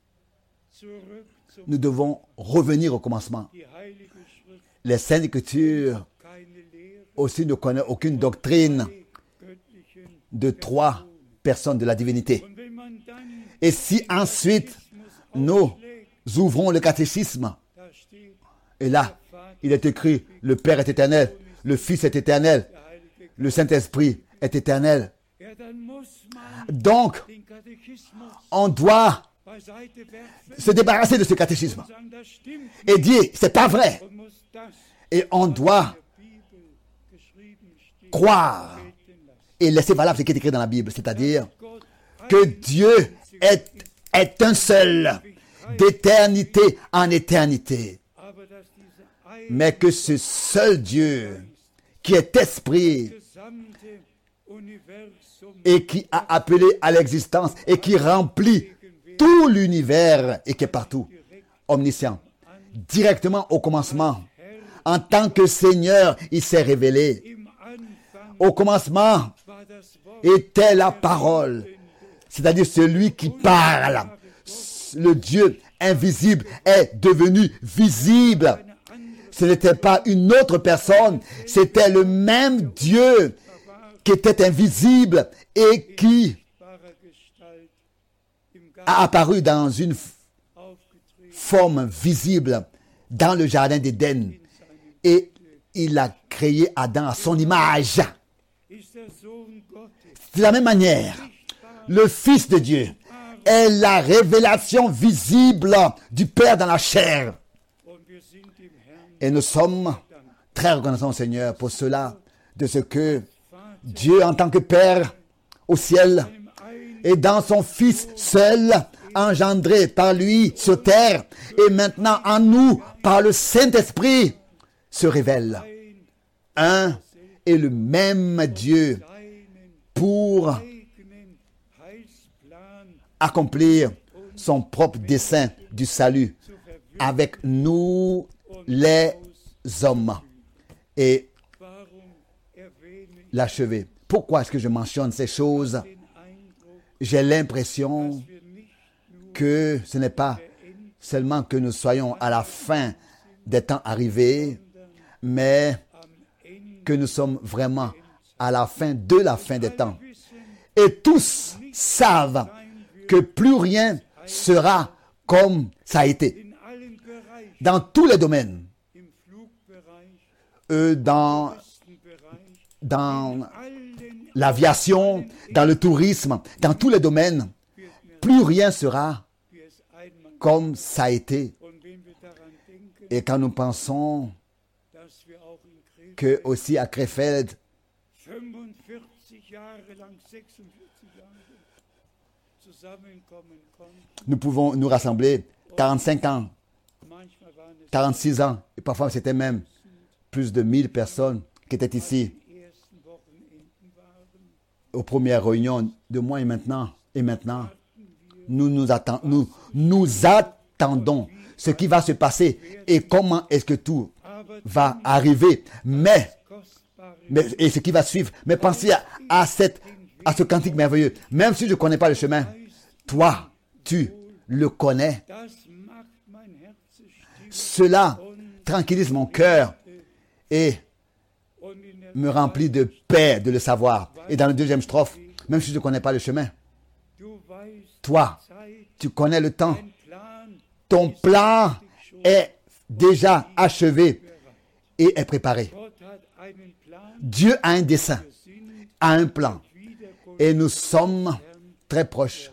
nous devons revenir au commencement. Les Saintes Écritures aussi ne connaissent aucune doctrine de 3 personnes de la divinité. Et si ensuite nous ouvrons le catéchisme, et là, il est écrit, le Père est éternel, le Fils est éternel, le Saint-Esprit est éternel. Donc, on doit se débarrasser de ce catéchisme et dire, c'est pas vrai. Et on doit croire et laisser valable ce qui est écrit dans la Bible, c'est-à-dire que Dieu est un seul, d'éternité en éternité. Mais que ce seul Dieu, qui est esprit, et qui a appelé à l'existence, et qui remplit tout l'univers, et qui est partout, omniscient, directement au commencement, en tant que Seigneur, il s'est révélé. Au commencement était la parole, c'est-à-dire celui qui parle. Le Dieu invisible est devenu visible. Ce n'était pas une autre personne, c'était le même Dieu qui était invisible et qui a apparu dans une forme visible dans le jardin d'Éden. Et il a créé Adam à son image. De la même manière, le Fils de Dieu est la révélation visible du Père dans la chair. Et nous sommes très reconnaissants au Seigneur pour cela, de ce que Dieu, en tant que Père au ciel, et dans son Fils seul, engendré par lui sur terre, et maintenant en nous, par le Saint-Esprit, se révèle. Un et le même Dieu pour accomplir son propre dessein du salut avec nous les hommes et l'achever. Pourquoi est-ce que je mentionne ces choses? J'ai l'impression que ce n'est pas seulement que nous soyons à la fin des temps arrivés, mais que nous sommes vraiment à la fin de la fin des temps. Et tous savent que plus rien sera comme ça a été. Dans tous les domaines, dans l'aviation, dans le tourisme, dans tous les domaines, plus rien sera comme ça a été. Et quand nous pensons que aussi à Krefeld, nous pouvons nous rassembler 45 ans, 46 ans, et parfois c'était même plus de 1000 personnes qui étaient ici aux premières réunions de moi et maintenant. Nous attendons ce qui va se passer et comment est-ce que tout va arriver, et ce qui va suivre. Mais pensez à ce cantique merveilleux. Même si je ne connais pas le chemin, toi, tu le connais. Cela tranquillise mon cœur et me remplit de paix de le savoir. Et dans le deuxième strophe, même si je ne connais pas le chemin, toi, tu connais le temps. Ton plan est déjà achevé et est préparé. Dieu a un dessein, a un plan. Et nous sommes très proches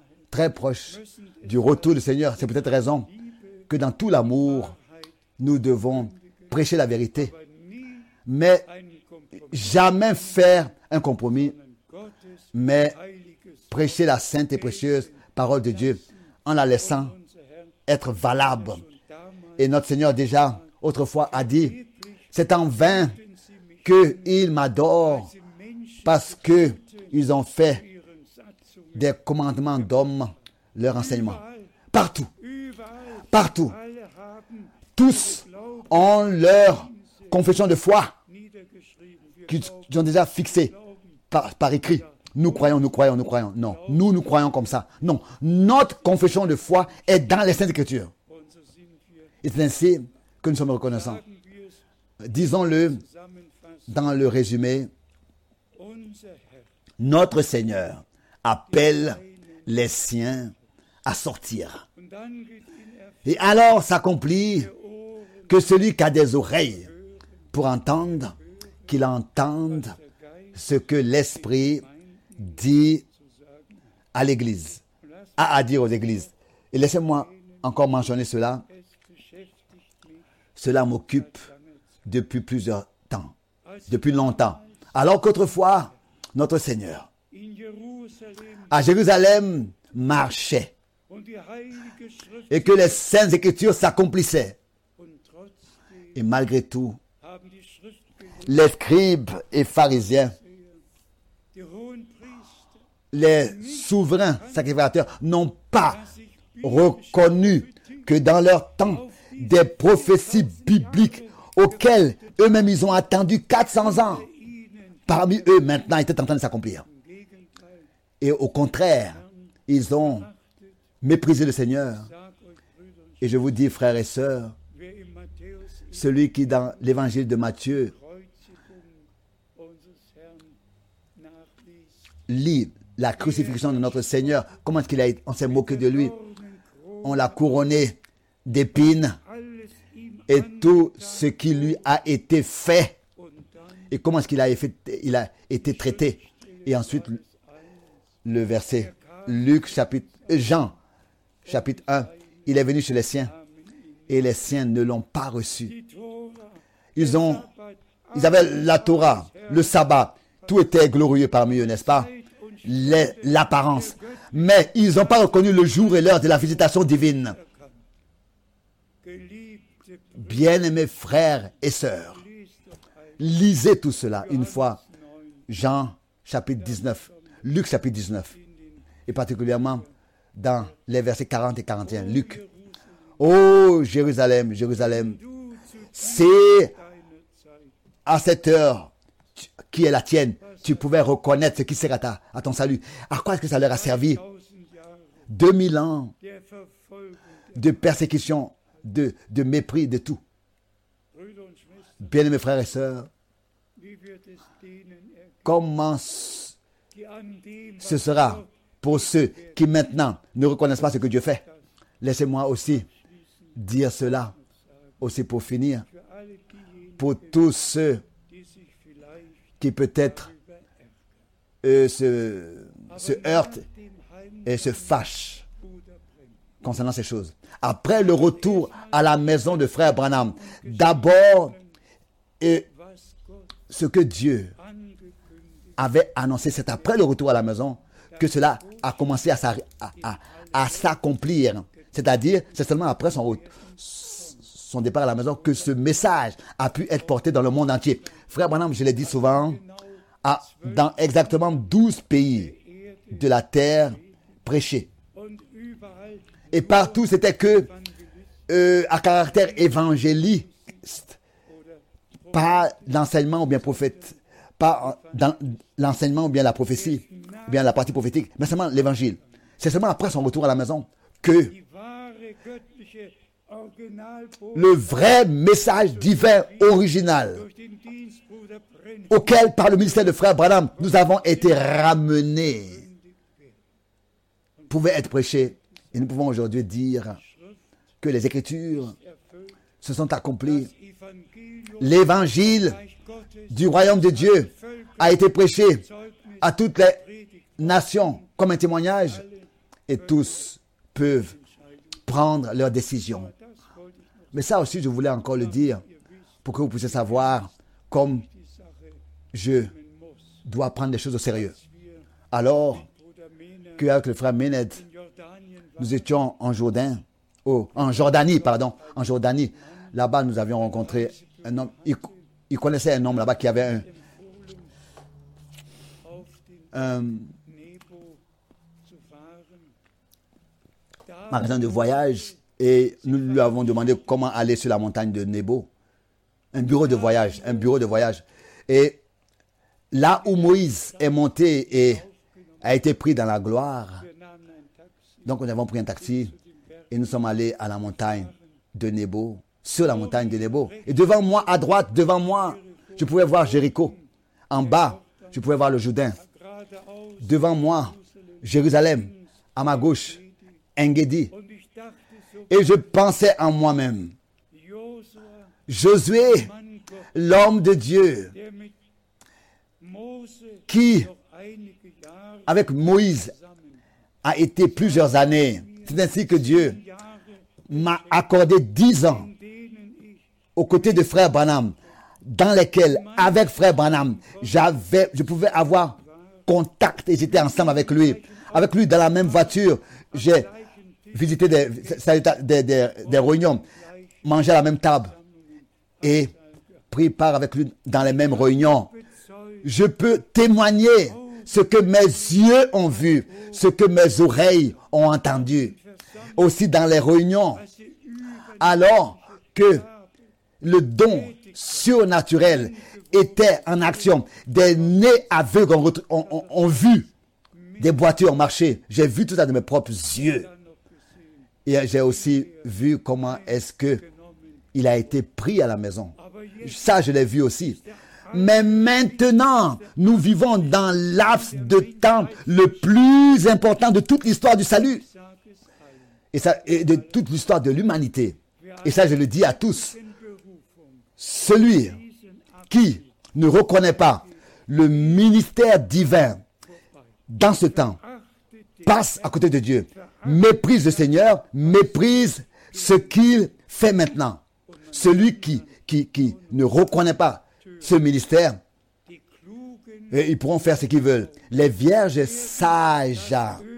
du retour du Seigneur. C'est peut-être raison que dans tout l'amour, nous devons prêcher la vérité. Mais jamais faire un compromis, mais prêcher la sainte et précieuse parole de Dieu en la laissant être valable. Et notre Seigneur déjà autrefois a dit, c'est en vain qu'ils m'adorent parce qu'ils ont fait des commandements d'hommes leur enseignement. Partout. Tous ont leur confession de foi qu'ils ont déjà fixée par écrit. Nous croyons. Non, nous croyons comme ça. Non, notre confession de foi est dans les Saintes Écritures. Et c'est ainsi que nous sommes reconnaissants. Disons-le dans le résumé, notre Seigneur appelle les siens à sortir. Et alors s'accomplit que celui qui a des oreilles pour entendre, qu'il entende ce que l'Esprit dit à l'Église, a à dire aux Églises. Et laissez-moi encore mentionner cela. Cela m'occupe depuis plusieurs temps, depuis longtemps. Alors qu'autrefois, notre Seigneur, à Jérusalem, marchait et que les Saintes Écritures s'accomplissaient. Et malgré tout, les scribes et pharisiens, les souverains sacrificateurs n'ont pas reconnu que dans leur temps, des prophéties bibliques auxquelles eux-mêmes ils ont attendu 400 ans, parmi eux maintenant étaient en train de s'accomplir. Et au contraire, ils ont méprisé le Seigneur. Et je vous dis, frères et sœurs, celui qui dans l'évangile de Matthieu lit la crucifixion de notre Seigneur, comment est-ce on s'est moqué de lui. On l'a couronné d'épines et tout ce qui lui a été fait. Et comment est-ce qu'il a été traité. Et ensuite, le verset, Jean, chapitre 1, il est venu chez les siens et les siens ne l'ont pas reçu. Ils avaient la Torah, le sabbat, tout était glorieux parmi eux, n'est-ce pas? L'apparence. Mais ils n'ont pas reconnu le jour et l'heure de la visitation divine. Bien-aimés frères et sœurs, lisez tout cela une fois. Jean chapitre 19, Luc chapitre 19, et particulièrement dans les versets 40 et 41. Luc. Oh Jérusalem, Jérusalem, c'est à cette heure qui est la tienne, tu pouvais reconnaître ce qui sert à ton salut. À quoi est-ce que ça leur a servi? 2000 ans de persécution, de mépris, de tout. Bien-aimés frères et sœurs, comment ce sera pour ceux qui maintenant ne reconnaissent pas ce que Dieu fait? Laissez-moi aussi dire cela, aussi pour finir, pour tous ceux qui peut-être se heurtent et se fâchent concernant ces choses. Après le retour à la maison de frère Branham, d'abord, ce que Dieu avait annoncé, c'est après le retour à la maison que cela a commencé à s'accomplir. C'est-à-dire, c'est seulement après son départ à la maison que ce message a pu être porté dans le monde entier. Frère Branham, je l'ai dit souvent, dans exactement 12 pays de la terre prêché. Et partout, c'était que à caractère évangéliste, pas l'enseignement ou bien prophète, pas dans l'enseignement ou bien la prophétie, ou bien la partie prophétique, mais seulement l'évangile. C'est seulement après son retour à la maison que le vrai message divin original auquel, par le ministère de frère Branham, nous avons été ramenés, pouvait être prêché. Et nous pouvons aujourd'hui dire que les Écritures se sont accomplies. L'évangile du royaume de Dieu a été prêché à toutes les nations comme un témoignage et tous peuvent prendre leur décision. Mais ça aussi, je voulais encore le dire pour que vous puissiez savoir comme je dois prendre les choses au sérieux. Alors qu'avec le frère Mened, nous étions en Jordanie. Là-bas, nous avions rencontré un homme. Il connaissait un homme là-bas qui avait un magasin de voyage et nous lui avons demandé comment aller sur la montagne de Nebo. Un bureau de voyage. Et là où Moïse est monté et a été pris dans la gloire, donc nous avons pris un taxi et nous sommes allés à la montagne de Nebo, sur la montagne de Nebo. Et devant moi, à droite, devant moi, je pouvais voir Jéricho. En bas, je pouvais voir le Jourdain. Devant moi, Jérusalem. À ma gauche, Engedi. Et je pensais en moi-même. Josué, l'homme de Dieu, qui, avec Moïse, a été plusieurs années. C'est ainsi que Dieu m'a accordé 10 ans aux côtés de frère Branham, dans lesquels, avec frère Branham, je pouvais avoir contact et j'étais ensemble avec lui. Avec lui, dans la même voiture, j'ai visité des réunions, mangé à la même table et pris part avec lui dans les mêmes réunions. Je peux témoigner ce que mes yeux ont vu, ce que mes oreilles ont entendu. Aussi dans les réunions, alors que le don surnaturel était en action. Des nez aveugles ont vu des boiteux ont marché. J'ai vu tout ça de mes propres yeux. Et j'ai aussi vu comment est-ce que il a été pris à la maison. Ça, je l'ai vu aussi. Mais maintenant, nous vivons dans laps de temps le plus important de toute l'histoire du salut. Et de toute l'histoire de l'humanité. Et ça, je le dis à tous. Celui qui ne reconnaît pas le ministère divin dans ce temps passe à côté de Dieu, méprise le Seigneur, méprise ce qu'il fait maintenant. Celui qui ne reconnaît pas ce ministère, et ils pourront faire ce qu'ils veulent. Les vierges sages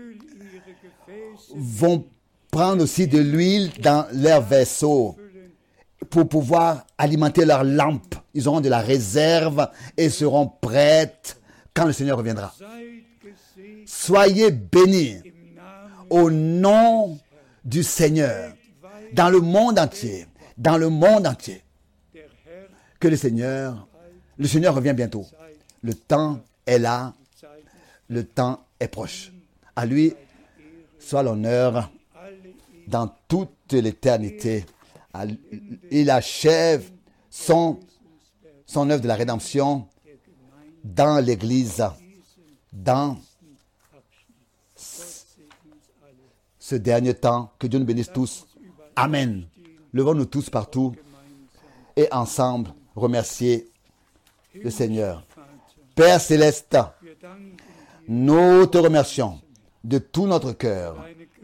vont prendre aussi de l'huile dans leur vaisseau pour pouvoir alimenter leurs lampes. Ils auront de la réserve et seront prêtes quand le Seigneur reviendra. Soyez bénis au nom du Seigneur dans le monde entier. Dans le monde entier. Que le Seigneur revient bientôt. Le temps est là. Le temps est proche. À lui soit l'honneur dans toute l'éternité. Il achève son œuvre de la rédemption dans l'Église, dans ce dernier temps. Que Dieu nous bénisse tous. Amen. Levons-nous tous partout et ensemble remercier le Seigneur. Père Céleste, nous te remercions de tout notre cœur.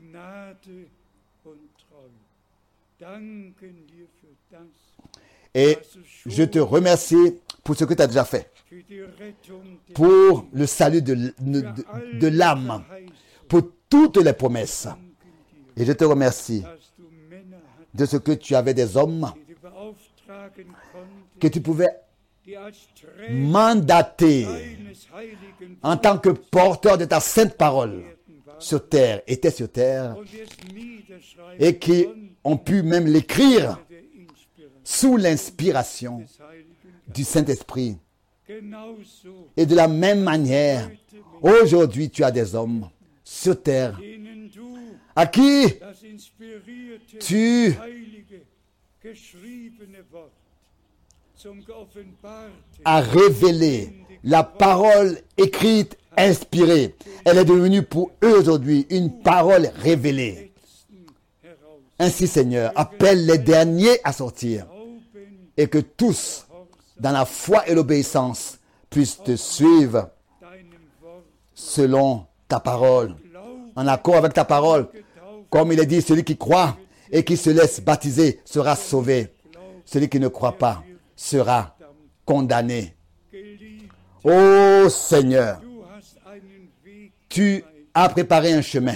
Et je te remercie pour ce que tu as déjà fait, pour le salut de l'âme, pour toutes les promesses. Et je te remercie de ce que tu avais des hommes que tu pouvais mandater en tant que porteur de ta sainte parole sur terre, étaient sur terre, et qui ont pu même l'écrire sous l'inspiration du Saint-Esprit. Et de la même manière, aujourd'hui tu as des hommes sur terre à qui tu as révélé la parole écrite, inspirée. Elle est devenue pour eux aujourd'hui une parole révélée. Ainsi, Seigneur, appelle les derniers à sortir et que tous, dans la foi et l'obéissance, puissent te suivre selon ta parole, en accord avec ta parole. Comme il est dit, celui qui croit et qui se laisse baptiser sera sauvé. Celui qui ne croit pas sera condamné. Ô Seigneur, tu as préparé un chemin.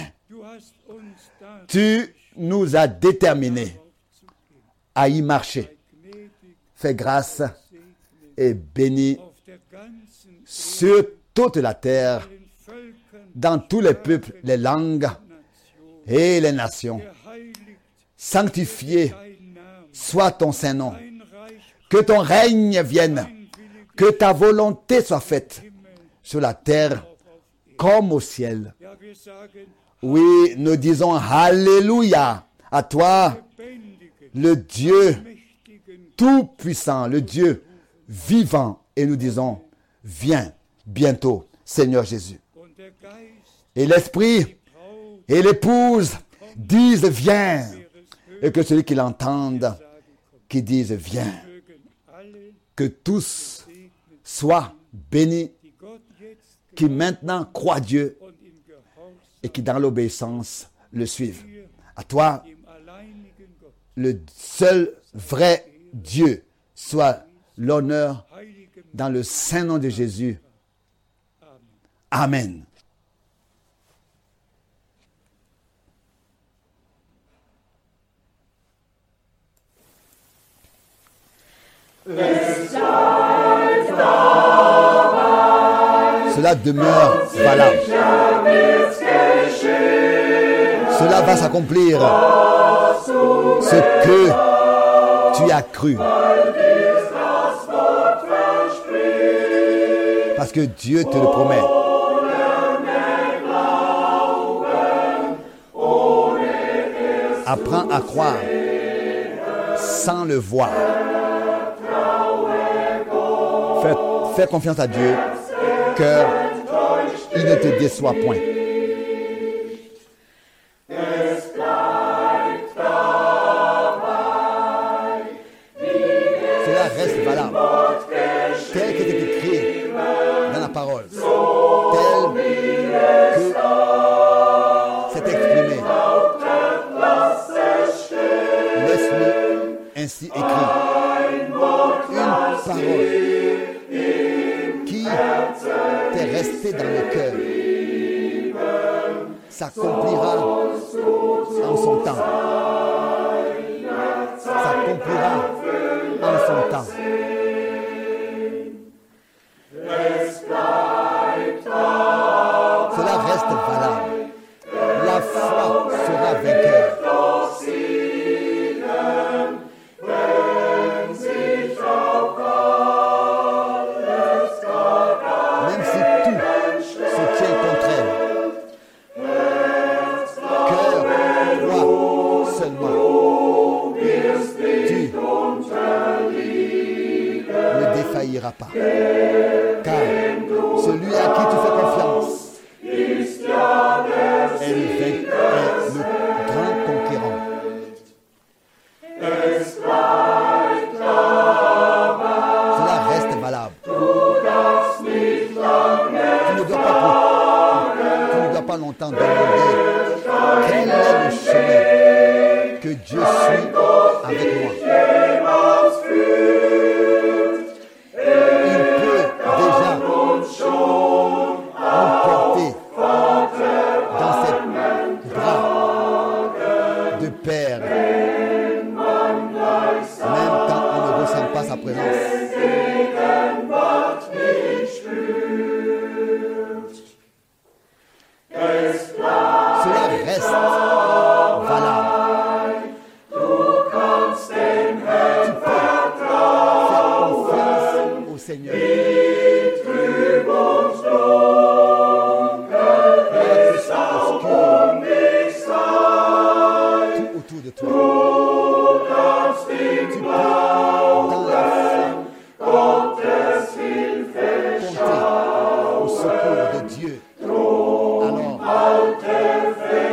Tu nous as déterminés à y marcher. Fais grâce et bénis sur toute la terre, dans tous les peuples, les langues et les nations. Sanctifié soit ton Saint-Nom. Que ton règne vienne. Que ta volonté soit faite sur la terre comme au ciel. Oui, nous disons Alléluia à toi, le Dieu tout-puissant, le Dieu vivant. Et nous disons, viens bientôt, Seigneur Jésus. Et l'Esprit et l'épouse disent, viens. Et que celui qui l'entende, qui dise, viens. Que tous soient bénis, qui maintenant croient Dieu et qui dans l'obéissance le suivent. À toi, le seul vrai Dieu, soit l'honneur dans le saint nom de Jésus. Amen. Cela demeure valable. Cela va s'accomplir. Ce que tu as cru. Parce que Dieu te le promet. Apprends à croire sans le voir. Fais confiance à Dieu, car il ne te déçoit point. Cela reste valable, tel que c'est écrit dans la parole, tel que c'est exprimé. Laisse-le ainsi écrit. Une parole qui t'est restée dans le cœur s'accomplira en son temps. S'accomplira en son temps. Cela reste valable. La foi sera vainqueur. Même si tout se tient contre elle, cœur, crois seulement. Tu ne défailliras pas. Car celui à qui tu fais confiance est le grand conquérant. Cela reste valable. Tu ne dois pas longtemps demander quel est le chemin que Dieu suit avec moi. Il peut déjà nous porter dans ses bras de Père, même quand on ne ressent pas sa présence. Cela reste valable. Tu peux faire confiance au Seigneur. Tout autour de toi. Tu peux, dans la foi, compter au secours de Dieu. Alors,